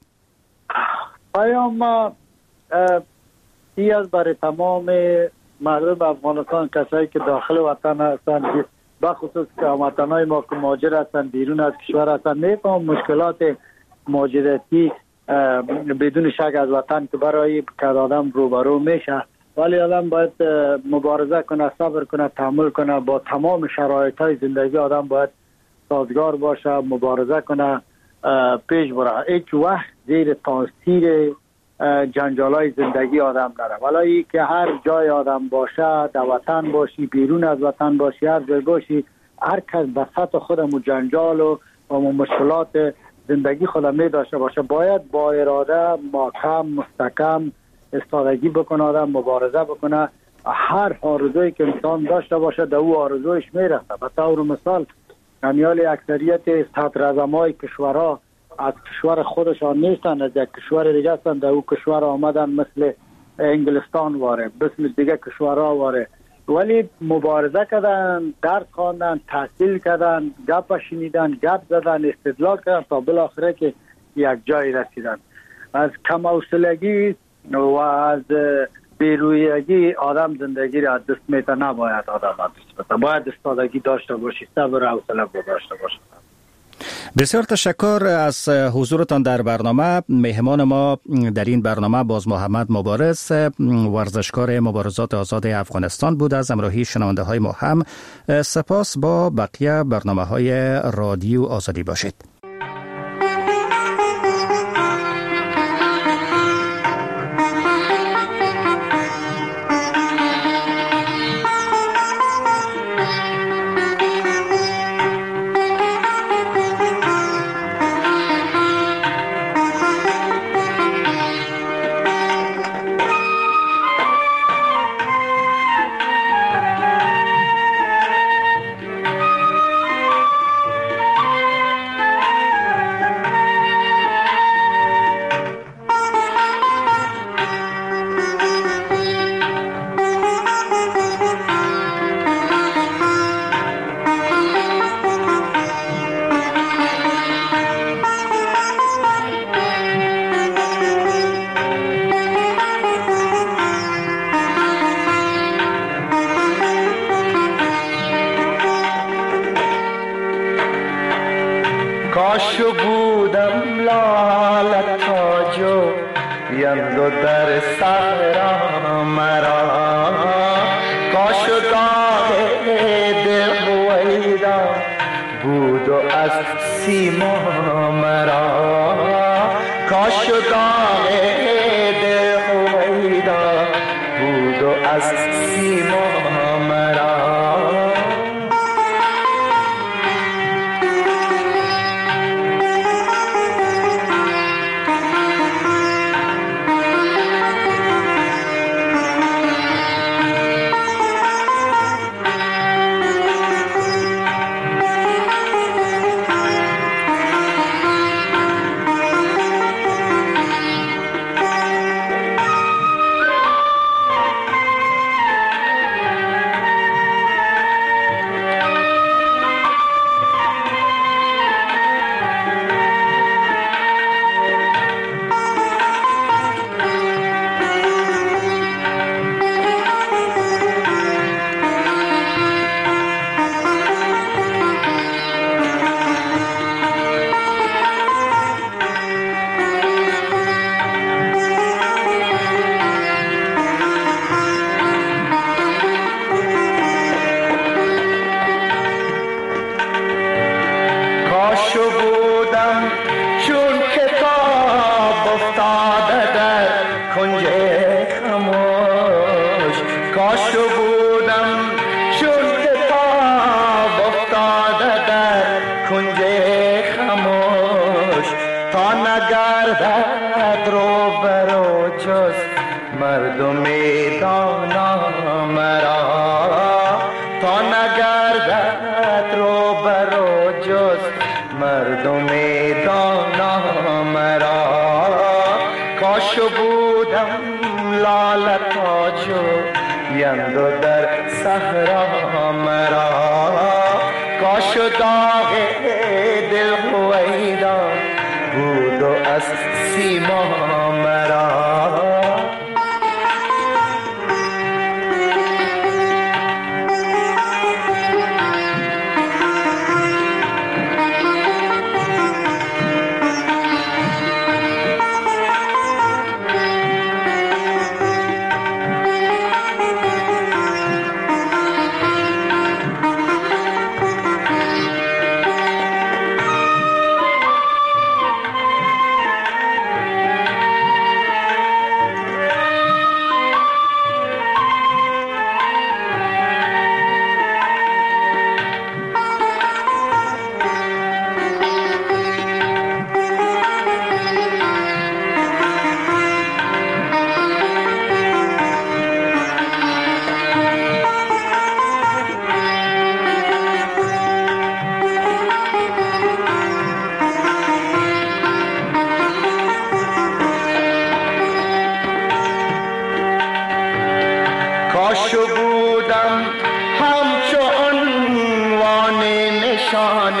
[SPEAKER 13] پیام ما از برای تمام مردم افغانستان، کسایی که داخل وطن هستند، بخصوص که هموطنای ما که مهاجر هستند، بیرون از کشور هستند، میفهم مشکلات مهاجرتی بدون شک از وطن که برای که آدم روبرو میشه، ولی آدم باید مبارزه کنه، صبر کنه، تحمل کنه، با تمام شرایط‌های زندگی آدم باید سازگار باشه، مبارزه کنه، پیش بره. هیچ وقت زیر تاثیر جنجال‌های زندگی آدم نره. ولی که هر جای آدم باشه، در وطن باشی، بیرون از وطن باشی، هر جای باشی، هر کس به سطح خودمو جنجال و مشکلات زندگی خودم می داشته باشه، باید با اراده محکم، مستحکم استادگی بکنه، آدم مبارزه بکنه. هر آرزویی که انسان داشته باشه در او آرزویش میرسه. به طور مثال امیال اکثریت صدراعظمای کشورها از کشور خودشان نیستن، از یک کشور دیگه هستن، در او کشور آمدن، مثل انگلستان واره، مثل دیگه کشورها واره، ولی مبارزه کردن، درس خواندن، تحصیل کردن، گپ شنیدن، گپ زدن، استدلال کردن تا بالاخره که یک جای رسیدن. از کم حوصلگی و از بیرویگی آدم زندگی را از دست میته. نباید آدم از دست بده، باید استادگی داشته باشی، صبر و حوصله داشته باشی.
[SPEAKER 12] بسیار تشکر از حضورتان در برنامه. مهمان ما در این برنامه باز محمد مبارز، ورزشکار مبارزات آزاد افغانستان بود. از همراهی شنونده های ما هم سپاس. با بقیه برنامه های رادیو آزادی باشید.
[SPEAKER 14] کاشو بودم لالت تاجو بیندو در صحرا مرا، کاشو داغ دل ویدا بود و از سیما مرا، کاشو داغ دل ویدا بود و از سیما مرا. مردم دانا مرا تا نگردد رو برو جز مردم دانا مرا کاش بودم لاله تاج و یندو در صحرا مرا کاش داغ دل هویدا بود و از سیما مرا کاش بودم همچو عنوان نشان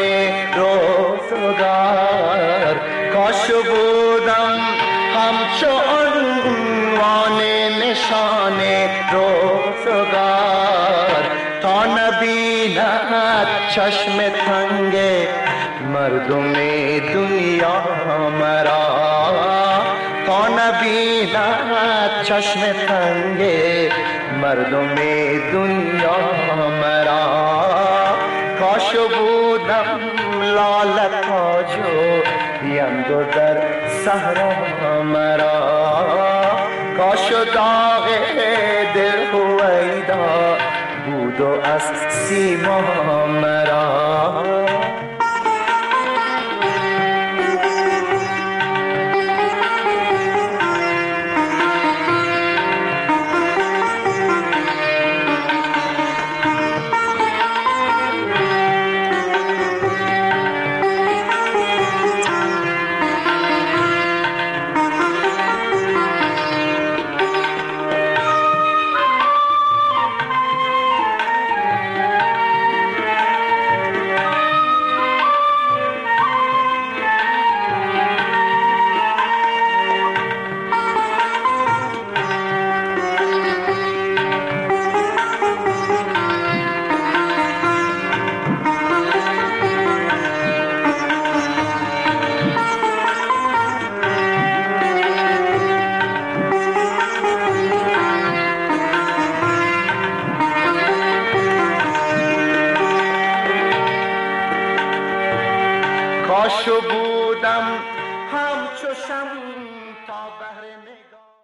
[SPEAKER 14] روزگار کاش بودم همچو عنوان نشان روزگار تا نبیند چشم تنگ مردم دنیا مرا تا نبیند چشم تنگ مردم دنیا مرا کاش بودم لاله تاج و یندو در صحرا مرا کاش داغ دل هویدا بود و از سیما مرا